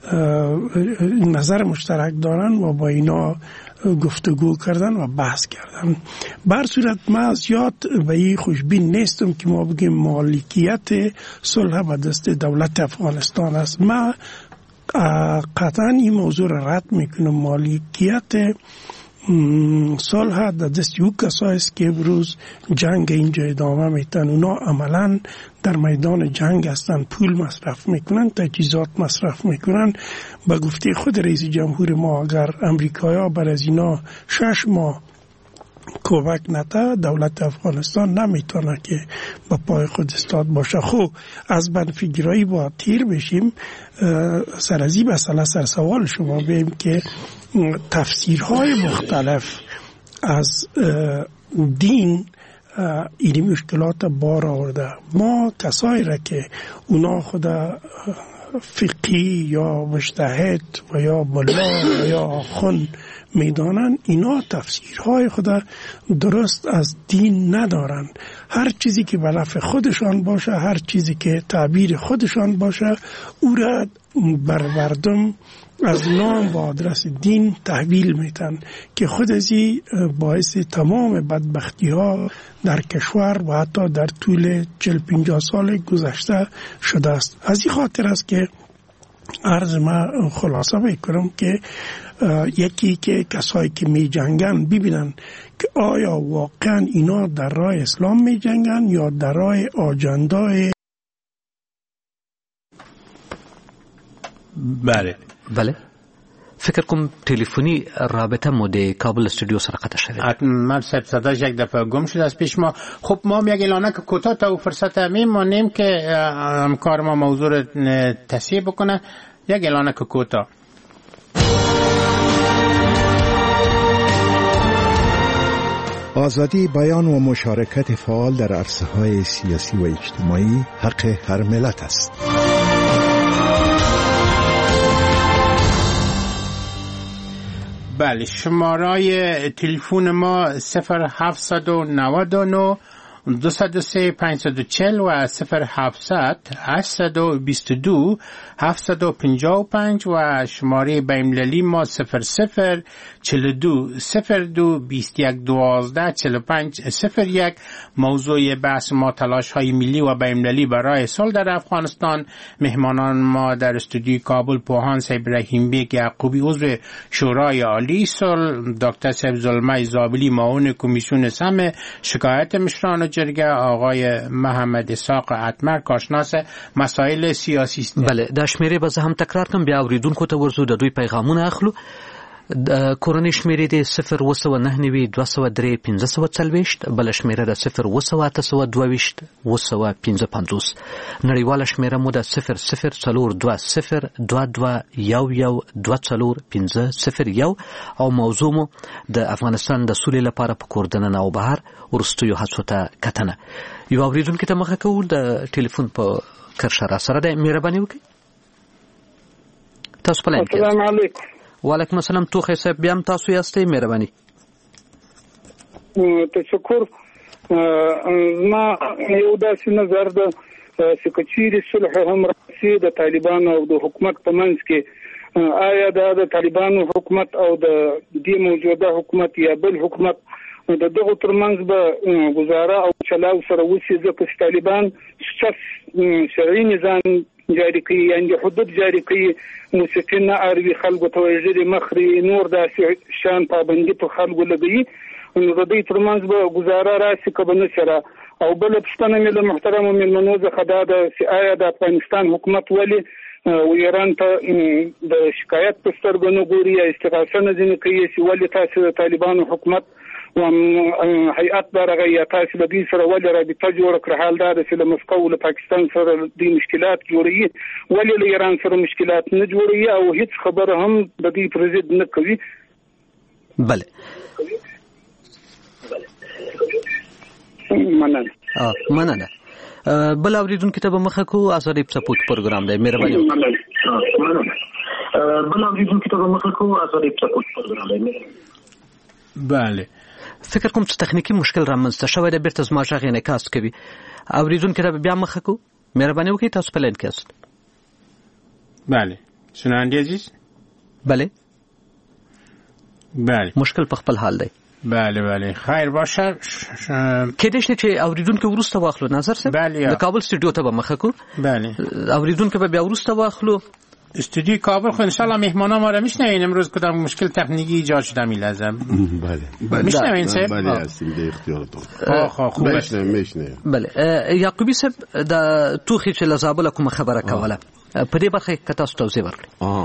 نظر مشترک دارن و با اینا گفتگو کردن و بحث کردن. بر صورت ما زیاد به این خوشبین نیستم که ما بگیم مالکیت صلح به دست دولت افغانستان است. ما قطعا این موضوع را رد میکنم. مالکیت صلح در دست او کسایی است که امروز جنگ اینجا ادامه میتن. اونا عملا در میدان جنگ هستن، پول مصرف میکنن، تجهیزات مصرف میکنن. به گفته خود رئیس جمهور ما اگر امریکایا بر از اینا 6 ماه کمک نده، دولت افغانستان نمیتونه که با پای خود استاد باشه. خب از بدفکرایی با تیر بشیم، سر از این مسئله سر سوال شما بیم که تفسیرهای مختلف از دین این مشکلات بار آورده. ما کسایی را که اونا خدا فقهی یا مجتهد و یا ملا و یا آخوند میدانن، اینا تفسیرهای خدا درست از دین ندارن. هر چیزی که به نفع خودشان باشه، هر چیزی که تعبیر خودشان باشه، او را بر مردم از نام و آدرس دین تحویل میتن که خود ازی باعث تمام بدبختی ها در کشور و حتی در طول 40-50 سال گذشته شده است. از این خاطر است که عرض ما خلاصه میکنم که یکی که کسایی که می جنگن ببینن که آیا واقعا اینا در راه اسلام می جنگن یا در راه آجندای. بله فکر کوم تلفنی رابطه مو د کابل استودیو سره قطع شده. حتما صاحب صداش یک دفعه گم شده از پیش ما. خب ما یک اعلانه که کوتاه تا فرصت میمونیم که همکار ما موضوع تصحیح بکنه. یک اعلانه که کوتاه. آزادی بیان و مشارکت فعال در عرصه‌های سیاسی و اجتماعی حق هر ملت است. بله، شمارای تلفن ما 0799 203 540 و 0700 822 755 و شماره بین‌المللی ما 00 42 02 21 12 45 01. موضوع بحث ما تلاش های ملی و بین‌المللی برای صلح در افغانستان. مهمانان ما در استودیوی کابل پوهان صاحب رحیم بیگ یعقوبی عضو شورای عالی صلح، دکتر صاحب زلمه زابلی معاون کمیسیون سم شکایت مشران جرگه، آقای محمد اسحاق اتمر کارشناس مسائل سیاسی است. بله، د شمیرې به زه هم تکرار کوم، بیا اوریدونکو ته ورزو د دوی پیغامونه اخلو. کورنۍ شمیرې د 0 203 1540، بل شمیره د 0 822 955. نړیواله شمیره مو د 002022112450 او موضوع مو د افغانستان د سولې لپاره په کوردنه او بهر ورستیو هڅو ته کتنه. یو اوریدونکو ته مخه کول د ټلیفون په کرشره سره د مهرباني وکړئ. تاسو په لاین کې. السلام علیکم. وعلیکم السلام. توخی صاحب بیا هم تاسو یاستئ، مهرباني. تشکر. ما یو داسې نظر ده چې کچېرې صلح هم راسي د طالبانو او د حکومت په منځ کې، آیا د طالبانو حکومت او د دې موجوده حکومت یا بل حکومت د دغه ترمنځ به گزاره او چلاو سره وشي، ځکه چې طالبان شرعي نظام جاری کوي، یعنی حدود جاری کوي، موسیقي نه اروي، خلکو ته وژلي مخري، نور داسې شان پابندي په خلکو لګوي. نو د دې ترمنځ به گزاره راسي که به نه سره. او بله پوښتنه مې له محترمو مېلمنو څخه دا ده چې آیا د افغانستان حکومت ولې و ایران ته د شکایت په سترګو نه ګوري یا استغاثه نه ځینې کوي چې ولې تاسې د طالبانو حکومت و هیئت دغه یا تاسې له دوی سره ولې رابطه جوړه کړه؟ حال دا ده چې له مسکو له پاکستان سره دوی مشکلات جوړوي، ولې له ایران سره مشکلات نه جوړوي او هیڅ خبره هم د دوی پر ضد نه کوي؟ بله مننه. بل اوریدونکو ته به مخه کو آزادی سپورت پروګرام دی، مهرباني وکړئ. بله، فکر کوم چې تخنیکی مشکل رامنځته شوی دی، بیرته زما غږ انعکاس کوي. اوریدونکو ته بیا مخه کو، مهرباني وکړئ تاسو په لین کې یاست. بله شنونده عزیز. بله بله مشکل په خپل حال دی. بله خیر باشه. کېدای شي چې اوریدونکو وروسته واخلو نظر صاحب. بله د کابل سټوډیو ته به مخه کو. بله اوریدونکو به بیا وروسته واخلو. استودیوی کابل خو انشالله مهمانا ما را میشنوین. امروز کدام مشکل تکنیکی ایجاد شده میلازم. بله میشنوین صاحب؟ بله هستیم در اختیارتون. خوب میشنویم. بله یعقوبی صاحب د توخی چې لزابل کوم خبره کوله په دې برخه کې تاسو توضیح ورکړئ.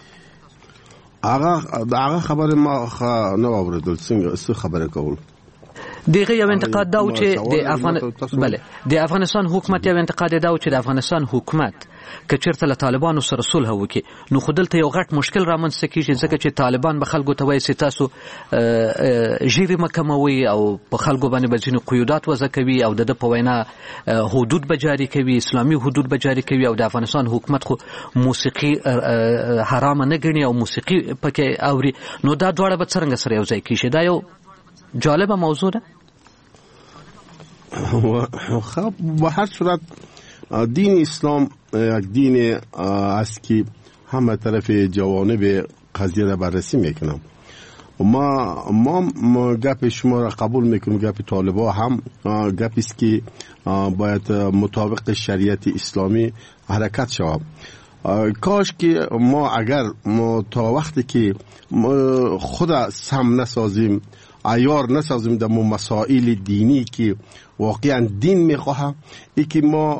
هغه خبره ما نه اوریدل. څنګه خبره کول؟ دغه یو انتقاد دا و چې د افغانستان حکومت یو انتقاد دا و چې د افغانستان حکومت که چیرته له طالبانو سره صلح وکړي نو خو دلته یو غټ مشکل رامنځته کیږي، ځکه چې طالبان به خلکو ته وایي چې تاسو ژیرې مه کموئ او په خلکو باندې به ځینې قیودات وضع کوي او د ده په وینا حدود به جاري کوي، اسلامي حدود به جاري کوي. او د افغانستان حکومت خو موسیقي حرامه نه ګڼي او موسیقي پکې اوري. نو دا دواړه به څرنګه سره یو ځای کیږي؟ دا یو جالبه موضوع ده. خب به هر صورت دین اسلام یک دین است که همه طرف جوانب قضیه را بررسی میکنم. ما گپ شما را قبول میکنم. گپ طالبا هم گپی است که باید مطابق شریعت اسلامی حرکت شود. کاش که ما تا وقتی که خود سم نسازیم، عیار نسازیم در مسائل دینی که واقعا دین میخواه، ای که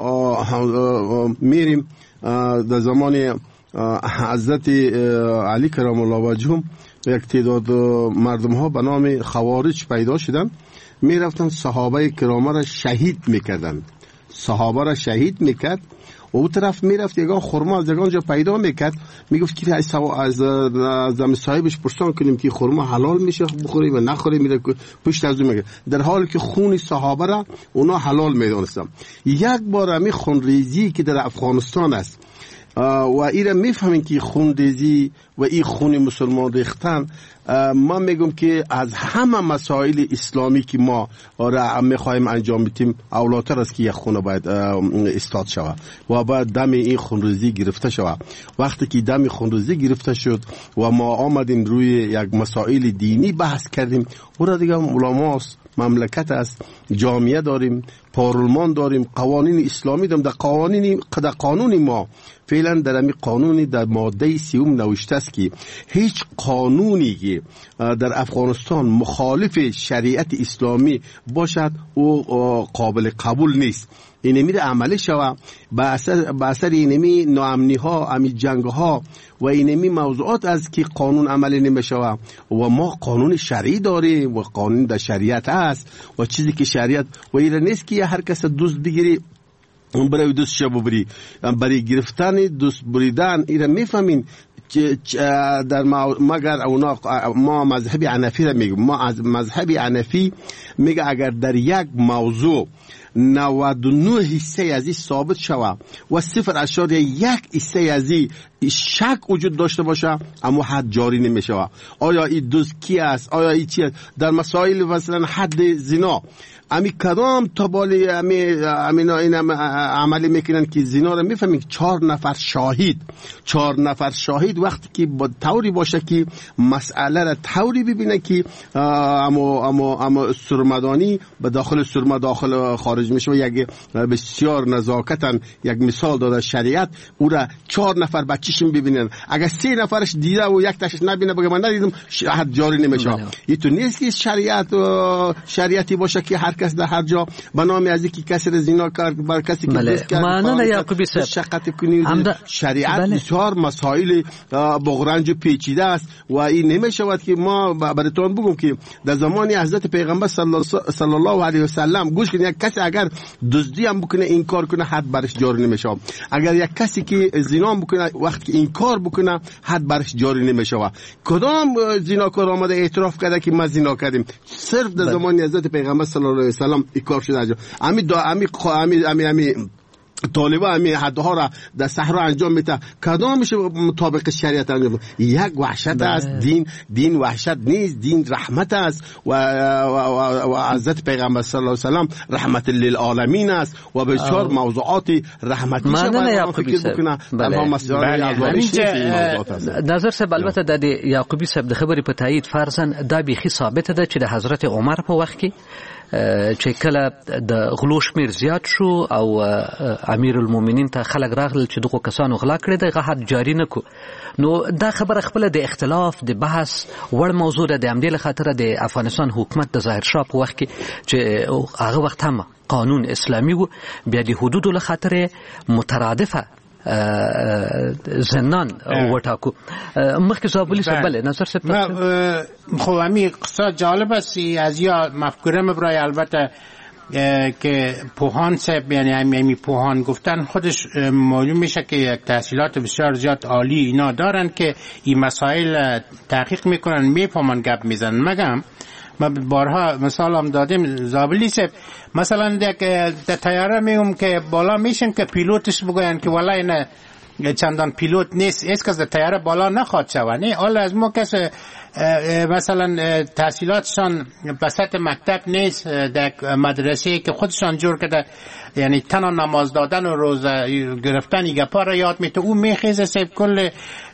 ما میریم در زمان حضرت علی کرام الله وجهه یک تعداد مردم ها به نام خوارج پیدا شدن، میرفتن صحابه کرام را شهید میکردن. صحابه را شهید میکرد و او طرف میرفت یگان خرما از یگان جا پیدا میکرد، میگفت که از دم صاحبش پرسان کنیم که خرما حلال میشه بخوریم و نخوریم، میره پشت از اون میگه، در حالی که خون صحابه را اونا حلال میدونستن. یک بار همی خونریزی که در افغانستان است و ایره میفهمین که خونریزی و این خون مسلمان ریختن، ما میگم که از همه مسائل اسلامی که ما را میخوایم انجام بدیم اولاتر است که یک خونه باید استاد شود و باید دم این خونریزی گرفته شود. وقتی که دم خونریزی گرفته شد و ما آمدیم روی یک مسائل دینی بحث کردیم، او را دیگه علماست، مملکت است، جامعه داریم، پارلمان داریم، قوانین اسلامی داریم. در قانون ما فعلا در این قانونی در ماده 30 نوشته است که هیچ قانونی که در افغانستان مخالف شریعت اسلامی باشد او قابل قبول نیست. اینمی را عملی شود به اثر اینمی ناامنی ها، امی جنگ ها و اینمی موضوعات از که قانون عملی نمی شود. و ما قانون شرعی داریم و قانون در شریعت است و چیزی که شریعت و این نیست که هر کس دوست بگیری برای دوست شب بری، برای گرفتن دوست بریدن. این میفهمین در مگر اونا ما مذهب حنفی را میگم، ما از مذهب حنفی میگه اگر در یک موضوع 99 حصه از این ثابت شود و 0.1 حصه از این شک وجود داشته باشه، اما حد جاری نمیشه. آیا این دوست کی است؟ آیا این چی است؟ در مسائل مثلا حد زنا امی کدام تا بالی این عملی میکنن که زنا رو میفهمین. 4 نفر شاهد وقتی که با طوری باشه که مسئله را طوری ببینه که اما سرمدانی به داخل سرمه داخل خارج میشه و یک بسیار نزاکتن یک مثال داده شریعت، او را 4 نفر بچه‌شون ببینن. اگر 3 نفرش دیده و یک تاش نبینه بگه من ندیدم، حد جاری نمیشه. این تو نیست که شریعتی باشه که هر کس در هر جا به نام از اینکه کسی را زنا کرد بر کسی که دوست کرد شقت کنید. شریعت بسیار مسائل بغرنج پیچیده است و این نمیشود که ما براتون بگم که در زمان حضرت پیغمبر صلی الله علیه و سلم گوش کنید، یک کسی اگر دزدی هم بکنه این کار کنه حد برش جاری نمیشه. اگر یک کسی که زنا بکنه وقتی که این کار بکنه حد برش جاری نمیشه. کدام زناکار آمده اعتراف کرده که ما زنا کردیم؟ صرف در زمان حضرت پیغمبر صلی الله علیه و سلم این کار شده. طالبا همین حدها را در صحرا انجام میده، کدام میشه مطابق شریعت انجام میده؟ یک وحشت است. دین وحشت نیست، دین رحمت است و حضرت پیغمبر صلی الله علیه و سلم رحمت للعالمین است و بسیار موضوعات رحمتی شما فکر بکنه. نظر صاحب البته د یعقوبی صاحب د خبرې په تایید فرضاً دا بیخي ثابته ده چې د حضرت عمر په وخت کې چې کله د غلو شمیر زیات شو او امیر المؤمنین ته خلک راغلل چې دغه کسانو غلا کړی دی، هغه حد جاری نکو. نو دا خبره خپل د اختلاف د بحث وړ موضوع ده. د همدې له خاطره د افغانستان حکومت د ظاهر شاه په وخت کې چې هغه وخت هم قانون اسلامی و، بیا د حدودو له خاطره مترادفه زنان وټاکو. مخکې زابلی صاحب بله نظر صاحب خب همین قصه جالب است. از یا مفکوره برای البته که پوهان صاحب یعنی همین پوهان گفتن خودش معلوم میشه که یک تحصیلات بسیار زیاد عالی اینا دارن که این مسائل تحقیق میکنن، میفهمن، گپ میزنن. مگم ما بارها مثال هم دادیم زابلی صاحب مثلا در طیاره میگم که بالا میشن که پیلوتش بگوین که والله اینه چندان پیلوت نیست، ایس کس در طیاره بالا نخواد شوانی. حالا از ما کس مثلا تحصیلاتشان بسط مکتب نیست، در مدرسه که خودشان جور کرده، یعنی تنها نماز دادن و روزه گرفتن گپا را یاد میته، او میخیزه سیب کل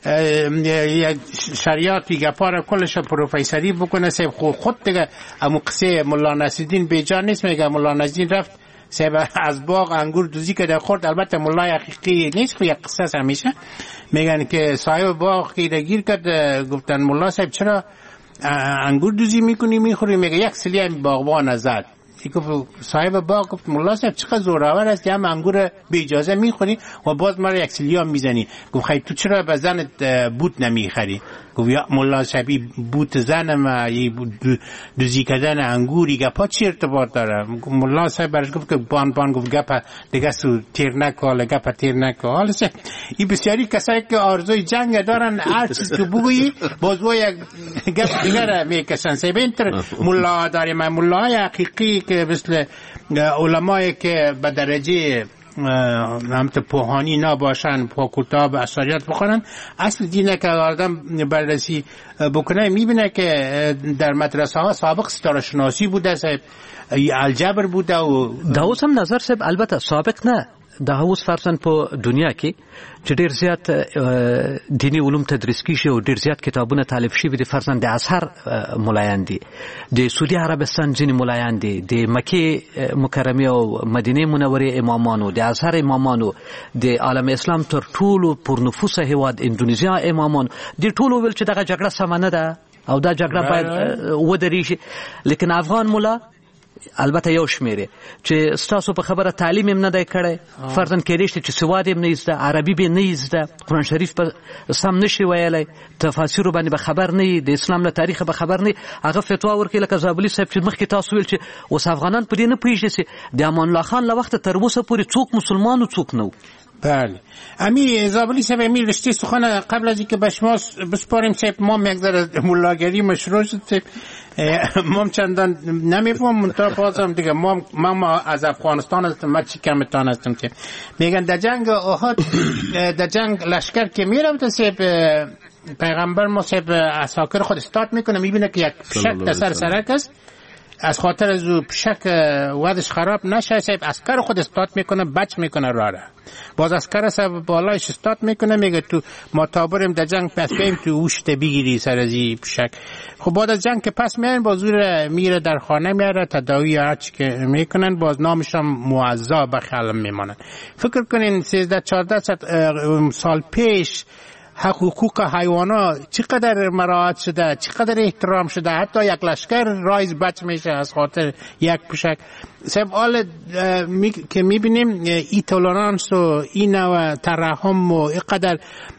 شریعت گپا را کلش پروفیسری بکنه سیب خود دیگه. امو قصه مولا نصیرالدین بیجا نیست، میگه مولا نصیرالدین رفت سیب از باغ انگور دوزی که در خورد. البته مولای حقیقی نیست، خو یک قصه است همیشه. میگن که صاحب باغ که گیر کرد، گفتن مولا صاحب چرا انگور دوزی میکنی میخوری؟ میگه یک سلی باغبان زد. صاحب باغ گفت مولا صاحب چقدر زورآور است که هم انگور بی اجازه میخوری و باز ما را یک سلیا میزنی. گفت خیلی تو چرا به زنت بوت نمیخری؟ گفت یا مولا صاحب بوت زنم دوزی کردن انگوری گپا چی ارتباط داره؟ مولا صاحب برش گفت که بان گفت گپا دیگه سو تیر نکاله، گپا تیر نکاله. حالا صاحب این بسیاری کسایی که آرزوی جنگ دارن، هر چیز که بگویی باز و یک گپ دیگر میکشن. صاحب اینطور مولا داریم، مولای حقیقی که مثل علمایی که به درجه همت پوهانی نباشن، کتاب اثریات بخونن، اصل دینه که آدم بررسی بکنه میبینه که در مدرسه ها سابق ستاره شناسی بوده، الجبر بوده و داوس هم نظر صاحب البته سابق نه، دا اوس فرضاً په دنیا کې چې ډیر زیات دینی علوم تدریس کیږي او ډیر زیات کتابونه تالیف شوي دي. فرضاً د ازهر مولایان دي، د سعودي عربستان ځینې مولایان دي، د مکې مکرمه او مدینه منوره امامانو، د ازهر امامانو، د عالم اسلام تر ټولو پرنفوسه هیواد اندونیزیا امامان، د ټولو ویل چې دغه جګړه سمه نه ده او دا جګړه باید ودرېږي. لیکن افغان مولا البته یو شمیره چې ستاسو په خبره تعلیم هم نه دی کړی، فرضاً کېدای شي چې سواد هم نه زده، عربي به نه زده، قرآن شریف په سم نشي ویلی، تفاسیر باندې به خبر نه، د اسلام له تاریخ به خبر نه، هغه فتوا ورکړي لکه زابلي صاحب چې مخکې تاسو ویل چې اوس افغانان په دې نه پوهېږي چې د امان الله خان له وخته تر اوسه پورې څوک مسلمان و څوک نه و. بله امی زابلی صاحب امی رشته سخن قبل از اینکه به شما بسپاریم صاحب ما یک ذره ملاگری مشروع شد صاحب، ما چندان نمیفهم منطقه بازم دیگه ما از افغانستان هستم، ما چی کمتان هستم صاحب. میگن در جنگ احد در جنگ لشکر که میرفت صاحب پیغمبر ما صاحب عساکر خود استارت میکنه، میبینه که یک پشک در سر سرک است، از خاطر از پشک وضعش خراب نشه صاحب عسکر خود استارت میکنه، بچ میکنه راه. باز عسکر صاحب بالایش استارت میکنه، میگه تو ما تابریم در جنگ پس بیاییم تو اوشت بگیری سر از این پشک. خب بعد از جنگ که پس میاین باز میره در خانه میاره، تداوی هرچی که میکنن، باز نامش هم معزا بخیالم میمانن. فکر کنین 13-14 سال پیش حقوق حیوانات چقدر مراعات شده، چقدر احترام شده، حتی یک لشکر رایز بچ میشه از خاطر یک پشک. صاحب حال که میبینیم این تولرانس و این نوع ترحم و اینقدر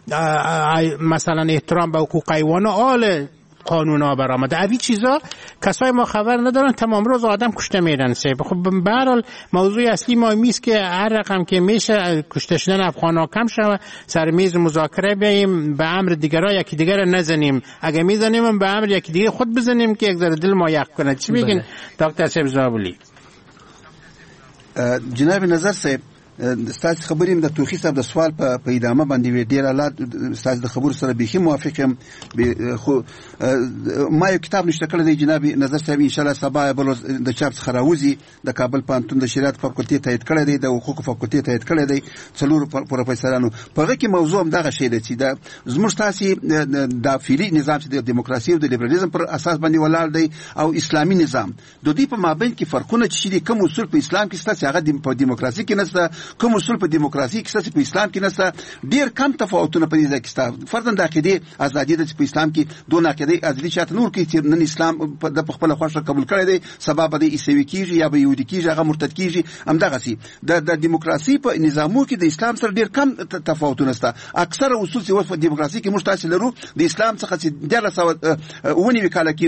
مثلا احترام به حقوق حیوانات حال قانونا برآمده، اوی چیزا کسای ما خبر ندارن، تمام روز آدم کشته میرن. خب به هر حال موضوع اصلی ما میست که هر رقم که میشه کشته شدن افغانا کم شود، سر میز مذاکره بیاییم، به امر دیگرها یکی دیگر نزنیم، اگه میزنیم به امر یکی دیگه خود بزنیم که یک ذره دل ما یخ کنه. چی میگین دکتر صاحب زابلی؟ جناب نظر صاحب ستاسو خبرې د توخي صاحب د سوال په ادامه باندې وی ډیر اعلی ستاسو د خبرو سره به موافق یم. خو ما یو کتاب نشته کړی دی جناب نظر صاحب ان شاء الله سبا بل د چاپ څخه راوځي د کابل پوهنتون د شریعت فاکولټي تایید کړی دی د حقوق فاکولټي تایید کړی دی 4 پروفیسورانو په هغه کې موضوع هم دغه شی دی چې د زموږ تاسو د فعلی نظام چې د دیموکراسي او د لیبرالیزم پر اساس باندې ولاړ دی او اسلامي نظام د دې په مابین کې فرقونه چې دي کوم اصول په اسلام کې ستاسو هغه په دیموکراسي کې نشته کوم اصول په دیموکراسي کې ستاسو په اسلام کې نشته ډیر کم تفاوتونه په دې ځای کې ستاسو فرضاً د عقیدې ازادي د په اسلام کې دوه عقیدې ازادي شاته نور کې چې نن اسلام د خپل خوښه قبول کړی دی سبب د عیسوي کېږي یا به يهودي کېږي هغه مرتد کېږي همدغه سي د دیموکراسي په نظامو کې د اسلام سره ډیر کم تفاوتونه شته. اکثره اصول چې په دیموکراسي کې موږ تاسو لرو د اسلام څخه چې 1990 کال کې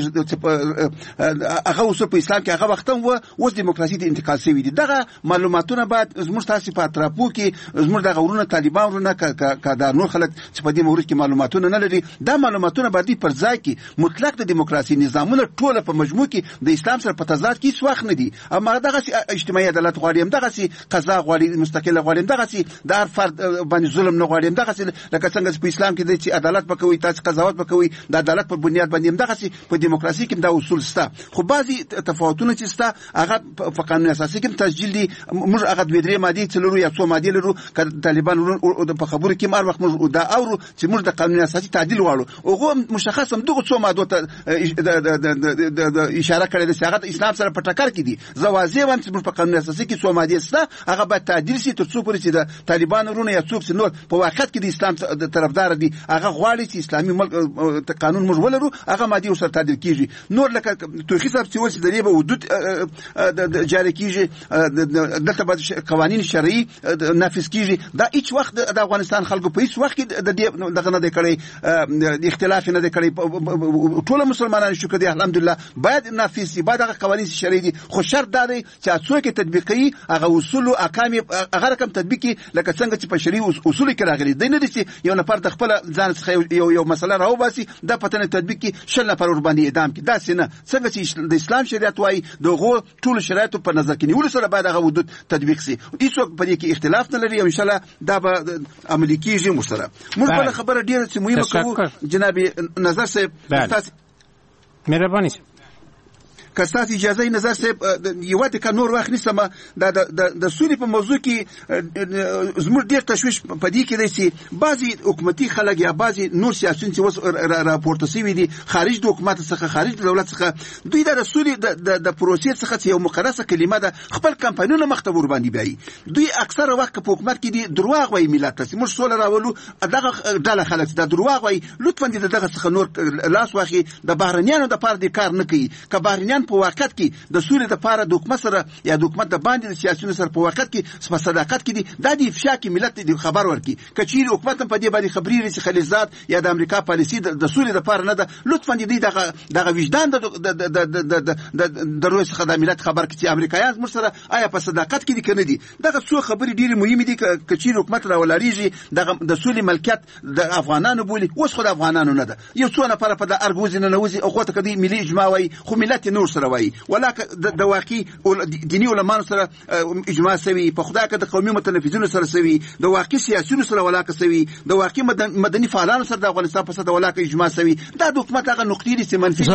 هغه اصول په اسلام کې هغه وخت و اوس دیموکراسي ته انتقال شوی دي. دغه معلوماتونه بعد زموږ تاسو په اطرافو کې زموږ د غورونو طالبانو کا نور خلک چې په دې مورد کې معلوماتونه نه لري دا معلوماتونه باندې پر ځای کې مطلق د دیموکراسي نظامونه ټول په مجموع کې د اسلام سره په تضاد کې څه وخت نه دي. اما دغه اجتماعي عدالت غواړي دغه سي قضا غواړي مستقله غواړي دغه سي د هر فرد باندې ظلم نه غواړي دغه سي لکه څنګه په اسلام کې د عدالت وکوي تاسو قضاوت وکوي د عدالت په بنیاد باندې دغه سي په دیموکراسي کې دا اصول شته. خو بعضي تفاوتونه چې شته هغه په قانون اساسي کې تسجیل دي. موږ هغه دوه درې ماده چې لرو یا څو ماده لرو ک طالبان په خبرو کې مار وخت موږ دا اورو چې موږ د قانون اساسي تعدیل غواړو او مشخص هم دغه څو ماده ته اشاره کړې ده چې هغه اسلام سره په ټکر کې دي. زوازی وان چې په قانون اساسي کې څو ماده شته هغه به تعدیل شي تر څو پورې چې د طالبان ورونه یا څوک نور په واقعیت کې د اسلام طرفدار دي هغه غواړي چې اسلامي ملک قانون موږ ولرو هغه ماده سره تعدیل کیږي. نور لکه توخي صاحب چې ولې د ریبه حدود جاری کیږي دلته به قوانین شرعي نافذ کیږي. دا هیڅ وخت د افغانستان خلکو په هیڅ وخت کې دغه نه دی کړی اختلاف نه دی کړی ټول مسلمانان شکر دي الحمدلله باید نافذ شي باید هغه قوانین شرعي دي. خو شرط دا دی چې څوک تطبیقي هغه اصول او احکام هغه رقم تطبیقي لکه څنګه چې په شرعي اصول کې راغلي دی نه دي چې یو نفر د خپل ځان څخه یو مسله راو باسي د پتن تطبیقي شل نفر ور باندې اعدام کی دا څنګه څنګه چې د اسلام شریعت وايي دغه ټول شرایط په نظر کې نیول سره باید هغه حدود تطبیق شي. هیڅوک په دې کې اختلاف نه لري او ان شاء الله دا به عملي کیږي. مشترک موږ بل خبره ډیره چې مهمه کوو جناب نظر صاحب تاسو مهرباني که تاسو اجازه نظر صاحب یو د نور وخت نسم د سولې په موضوع کې زموږ ډیر تشویش په دې کې دی چې بعضي حکومتي خلک یا بعضي نور سیاسيون چې وس راپورته شوي دي خارج د حکومت څخه خارج د دولت څخه دوی د رسولي د پروسې څخه یو مقدسه کلمه ده خپل کمپاینونه مختبر باندې بیاي. دوی اکثره وخت په حکومت کې دي دروغ وایي ملت ته موږ سول راولو دغه ډله خلک د دروغ وایي لطفا دغه څخه نور لاس واخی د بهرنیانو د پاره د کار نه کوي که بهرنیان په واقعیت کې د سولې لپاره د حکومت سره یا د حکومت د باندې د سیاسيونو سره په واقعیت کې په صداقت کې دي د افشا کې ملت د خبر ورکي کچېری حکومت په دې باندې خبري رسي خلیزات یا د امریکا پالیسي د سولې لپاره نه ده لطفا دې دغه وجدان د روس څخه د ملت خبر کې چې امریکایان موږ سره آیا په صداقت کې دي کنه دي دغه څو خبري ډېری مهمه دي کچېری حکومت راولاريږي د سولې ملکیت د افغانانو بولی اوس خو د افغانانو نه ده یو څو نفر په د ارګوز نه نوځي او خو ته کدي ملي اجماع وای خو ملت نور سره وای ولکه د واقعي دینی علماء سره اجماع سوي په خدای کې د قومي متنفذینو سره سوي د واقعي سیاسيونو سره ولاکه سوي د واقعي مدني فعالانو سره د افغانستان په سره ولاکه اجماع سوي دا د حکومت هغه نقطې دي چې منفي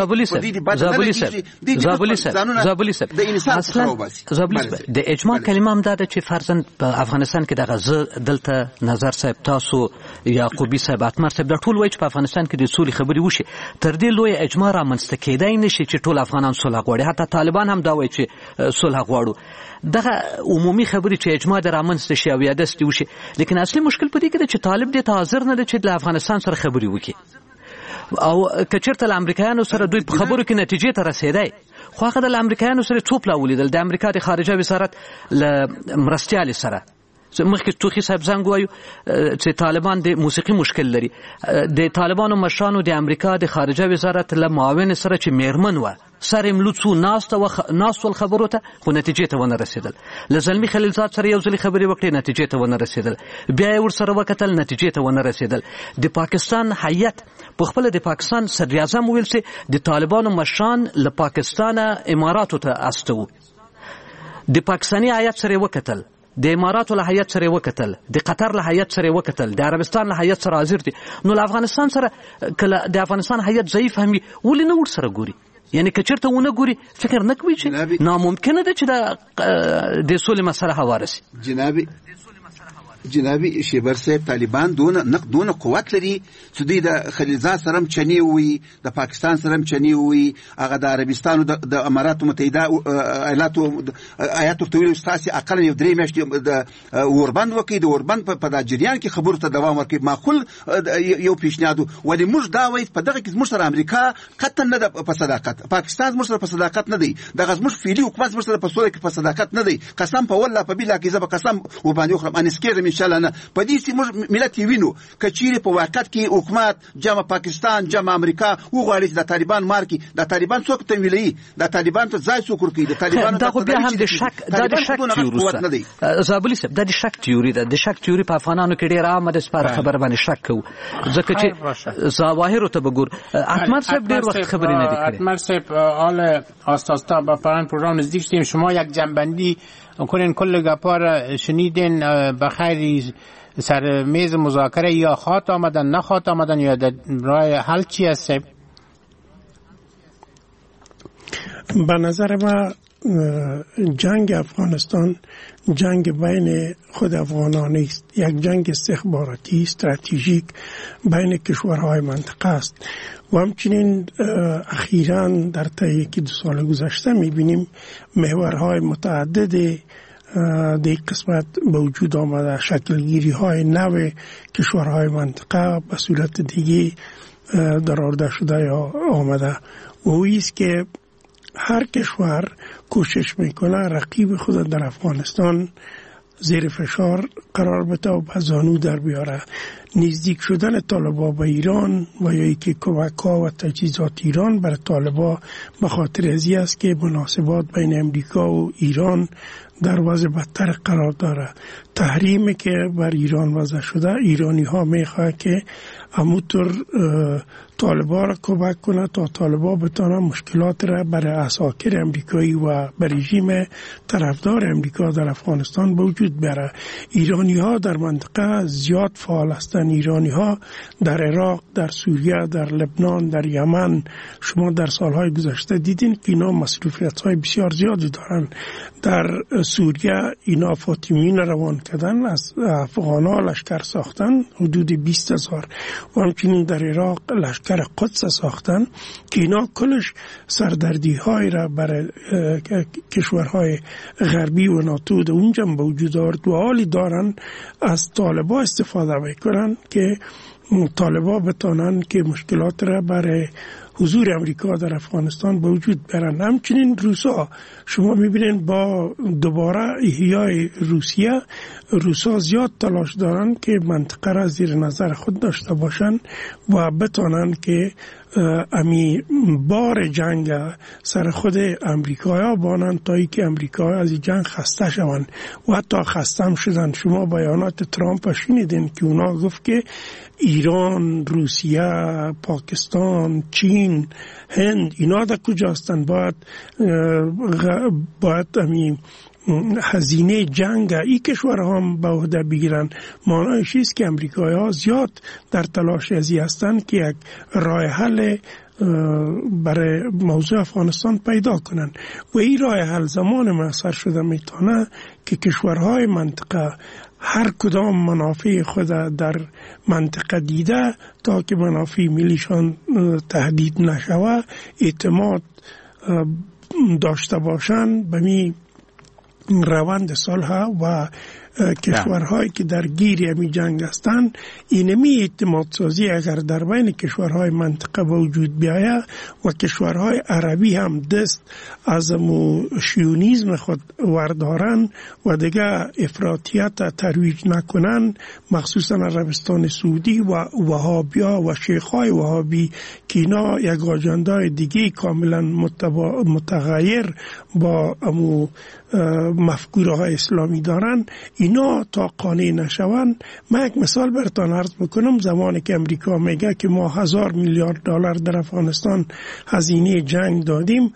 د اجماع کلمه هم دا چې فرضاً په افغانستان کې دغه دلته نظر صاحب تاسو یعقوبی صاحب اتمر صاحب د ټول وایي چې په افغانستان کې د سولې خبري وشي تر دې لوی اجماع رامنځته کېدای نشي چې ټول افغانان صلح غواړي حتی طالبان هم دا وایي چې صلح غواړو دغه عمومي خبري چې اجماع د رامنځته شي او یادست وشي لیکن اصلي مشکل په دې کې چې طالب دې حاضر نه دی چې د افغانستان سره خبري وکړي او کچرته د امریکایانو سره دوی په خبرو کې نتیجې ته رسیدای خو هغه د امریکایانو سره ټوپلا ولیدل د امریکا د خارجه وزارت ل مرستيال سره مخکې توخي صاحب زنګ وایو چې طالبان د موسیقي مشکل لري د طالبانو مشرانو د امریکا د خارجه وزارت له معاون سره چې میرمن و سره ملوڅو ناستو خبرو ته خو نتیجې ته ونه رسیدل لزلمی خلیلزاد سره یو ځل خبرې وکړې نتیجې ته ونه رسیدل بیا ور سره وکتل نتیجې ته ونه رسیدل د پاکستان هیئت په خپل د پاکستان صدر اعظم ویل چې د طالبانو مشران له پاکستان اماراتو ته استو د پاکستاني هیئت سره وکتل د امارات له هیئت سره وکتل، د قطر له هیئت سره وکتل، د عربستان له هیئت سره حاضر دي، نو له افغانستان سره کله د افغانستان هیئت ضعیف هم ولې نه ورسره ګوري؟ یعنی که چېرته ونه ګوري فکر نه کوي چې ناممکنه ده چې د سولې مسله هواره شي؟ جنابي شیبر صاحب طالبان دونه قوت لري چې دوی د خلیلزاد سره هم چنې وي، د پاکستان سره هم چنې وي، هغه د عربستان او د اماراتو متحده ایالاتو ورته ویلي ستاسې اقل یو 3 میاشتې د اوربند وکړي، د اوربند په دا جریان کې خبرو ته دوام ورکړي. معقول یو پیشنهاد ولې موږ دا وایو په دغه کې زموږ سره امریکا قطعا نه ده په صداقت، پاکستان زموږ سره په صداقت نه دی، دغه زموږ فعلي حکومت زموږ سره په سوله کې په صداقت نه دی. قسم په والله په بالله کې زه به قسم وباندې وخورم انسکیږم ان شاء الله نه په دې چې موږ ملت وینو کچېرې په واقعیت کې حکومت جمع پاکستان جمع امریکا وغواړي چې د طالبان مار کړي. د طالبان څوک تمویلوي؟ د طالبان ته ځای څوک ورکوي؟ د طالبانو دا خو بیا هم د شک تیوري زابلی صاحب، دا د شک تیوري ده. د شک تیوري په افغانانو کې ډېره عامه ده، سپاره خبره باندې شک کوو ځکه چې ظواهرو ته بګور. احمد صاحب ډېر وخت خبرې نه دي کړې. احمد صاحب حال آستاستا با پران پروگرام نزدیک شدیم، شما یک جنبندی کنین کل گپا را شنیدین، بخیری سر میز مذاکره یا خواهد آمدن نخواهد آمدن یا در راه حل چی است؟ به نظر ما جنگ افغانستان جنگ بین خود افغانان است، یک جنگ استخباراتی استراتژیک بین کشورهای منطقه است و همچنین اخیراً در طی 1-2 سال گذشته می‌بینیم محورهای متعدد در قسمت به وجود آمده، شکلگیری های نو کشورهای منطقه به صورت دیگه در آورده شده یا آمده و اویست که هر کشور کوشش میکنه رقیب خود در افغانستان زیر فشار قرار بده و به زانو در بیاره. نزدیک شدن طالبان به ایران و یا اینکه کمک‌ها و تجهیزات ایران بر طالبان به خاطر ازی است که مناسبات بین امریکا و ایران در وضع بدتر قرار داره. تحریمی که بر ایران وضع شده، ایرانی ها میخواه که همونطور طالبان را کمک کنه تا طالبان بتانه مشکلات را برای عساکر امریکایی و بر رژیم طرفدار امریکا در افغانستان به وجود بیاره. ایرانی ها در منطقه زیاد فعال هستند. ایرانی ها در عراق، در سوریه، در لبنان، در یمن، شما در سالهای گذشته دیدین که اینا مصروفیت های بسیار زیادی دارن. در سوریه اینا فاطمیین روان کردن، از افغانا لشکر ساختن حدود 20,000 و همچنین در عراق لشکر قدس ساختن که اینا کلش سردردی های را برای کشورهای غربی و ناتو در اونجا به وجود آورد و حالی دارن از طالبان استفاده میکنن که طالبان بتانن که مشکلات را برای حضور امریکا در افغانستان به وجود بیارن. همچنین روسا شما میبینین با دوباره احیای روسا زیاد تلاش دارن که منطقه را زیر نظر خود داشته باشن و بتانن که امی بار جنگ سر خود امریکایی بانن تا ای که امریکایی از این جنگ خسته شون و حتی خسته هم شدن. شما بیانات ترامپ شنیدین که اونا گفت که ایران، روسیه، پاکستان، چین، هند اینا در کجا هستن؟ باید امی هزینه جنگ ای کشورها هم به عهده بگیرن. معنیش است که امریکایی ها زیاد در تلاش ازی هستند که یک راه حل برای موضوع افغانستان پیدا کنن و این راه حل زمان میسر شده میتونه که کشورهای منطقه هر کدام منافع خود در منطقه دیده تا که منافع ملیشان تهدید نشوه اعتماد داشته باشن به می روند صلح و کشورهایی که در گیر امی جنگ هستند. اینمی اعتماد سازی اگر در بین کشورهای منطقه وجود بیاید و کشورهای عربی هم دست از شیونیزم خود وردارن و دیگه افراطیت ترویج نکنن، مخصوصا عربستان سعودی و وهابیا و شیخهای وهابی که اینا یک آجندای دیگه کاملا متغیر با مفکورهای اسلامی دارن، اینا تا قانع نشون. من یک مثال براتون عرض بکنم. زمانی که امریکا میگه که ما $1,000 میلیارد در افغانستان هزینه جنگ دادیم،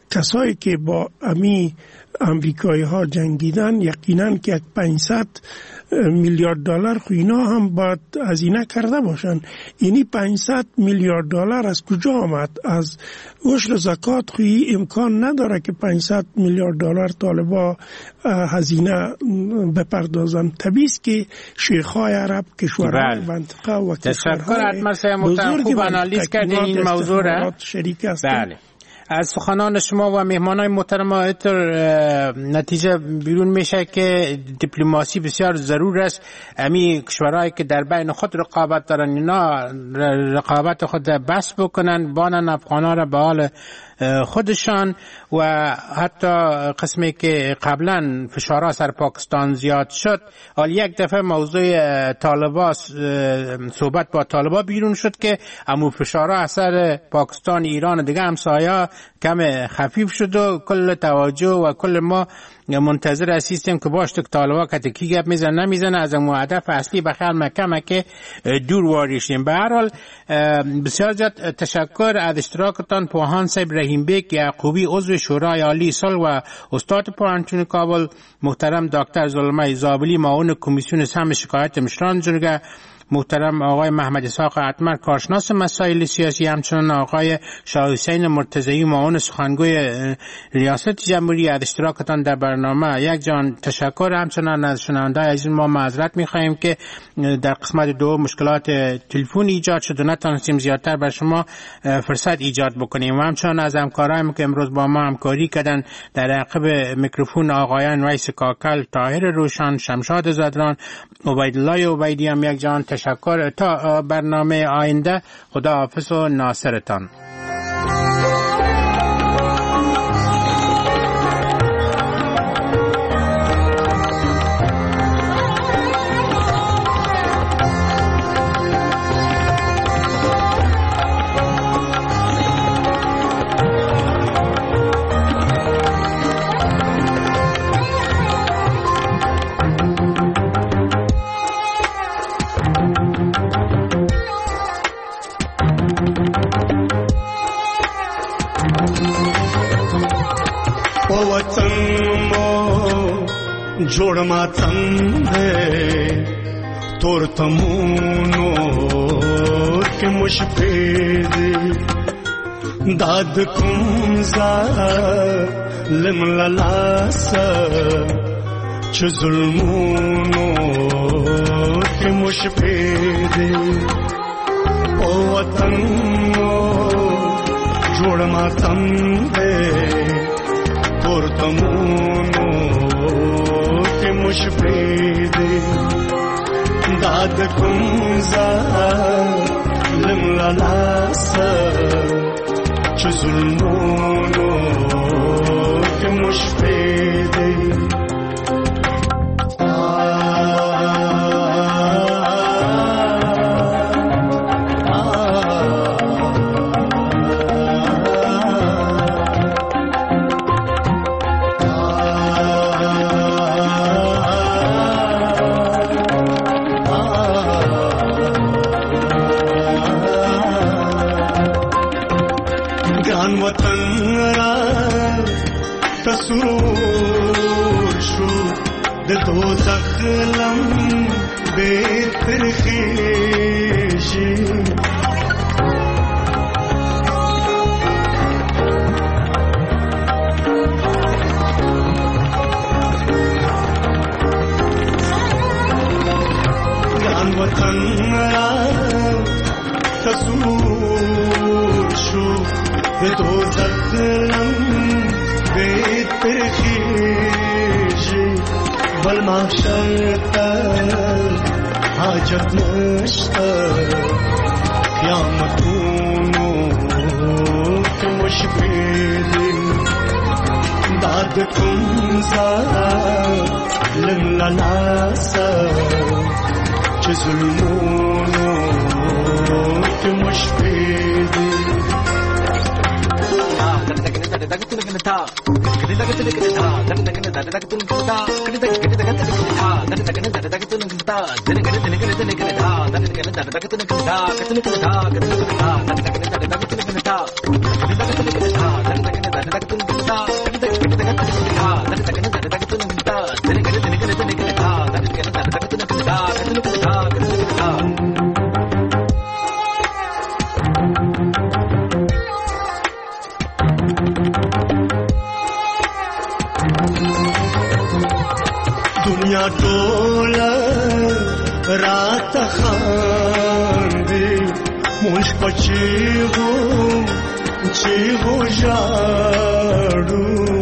کسایی که با امی امریکایی ها جنگیدن یقینا که 500 میلیارد دلار خو اینا هم باید هزینه کرده باشن. اینی 500 میلیارد دلار از کجا آمد؟ از عشر زکات خوی امکان نداره که 500 میلیارد دلار طالبا هزینه بپردازن. طبیعی است که شیخ‌های عرب، کشورهای منطقه و کشورهای بزرگ خوب آنالیز کردین این موضوع را. بله. از سخنان شما و مهمانای محترم نتیجه بیرون میشه که دیپلماسی بسیار ضرور است. امی کشورهایی که در بین خود رقابت دارن اینا رقابت خود بس بکنن، بانن افغان‌ها را به حال خودشان. و حتی قسمی که قبلا فشارها سر پاکستان زیاد شد، حال یک دفعه موضوع طالبا صحبت با طالبا بیرون شد که امو فشارها اثر پاکستان، ایران و دیگه همسایه‌ها کم خفیف شد و کل توجه و کل ما منتظر هستیم که باش طالبا کتکی گپ میزنه نمیزنه از اون هدف اصلی بخیر مکمه که دور واریشیم. به هر حال بسیار زیاد تشکر از اشتراکتان پوهان صاحب رحیم بیگ یعقوبی عضو شورای عالی صلح و استاد پوهنتون کابل، محترم دکتر زلمه زابلی معاون کمیسیون سهم شکایت مشران جرگه، محترم آقای محمد اسحاق اتمر کارشناس مسائل سیاسی، همچنان آقای شاه حسین مرتضی معاون سخنگوی ریاست جمهوری از اشتراکتان در برنامه. یک جان تشکر. همچنان از شنوندگان عزیز ما معذرت می‌خواهیم که در قسمت دو مشکلات تلفنی ایجاد شد و نتونستیم زیادتر بر شما فرصت ایجاد بکنیم. و همچنان از همکارانم که امروز با ما همکاری کردن در عقب میکروفون آقایان ویس کاکل، طاهر روشن، شمشاد زدران، عبیدالله عبیدی هم یک جان تشکر. تا برنامه آینده خداحافظ و ناصرتان. जोड़ मातंदे तोर तमूनो के मुशफेद दाद कुमजा लिमलासा च जुल्मूनो के मुशफेद ओ वतनो जोड़ मातंदे तोर तमूनो मुशफेद दाद कुमजा लिमलासा च जुल्मोनो के मुशफेद دوزخ لم بهتر خیشی گان وطن را تصور شو دوزخ لم بهتر خیشی بل محشر حاجت نشتا قیامتونو که مشبیدی داد کنزا لملناسا چه ظلمونو که مشبیدی دنیا ټوله راته خاندي مونږ په چیغو ژاړو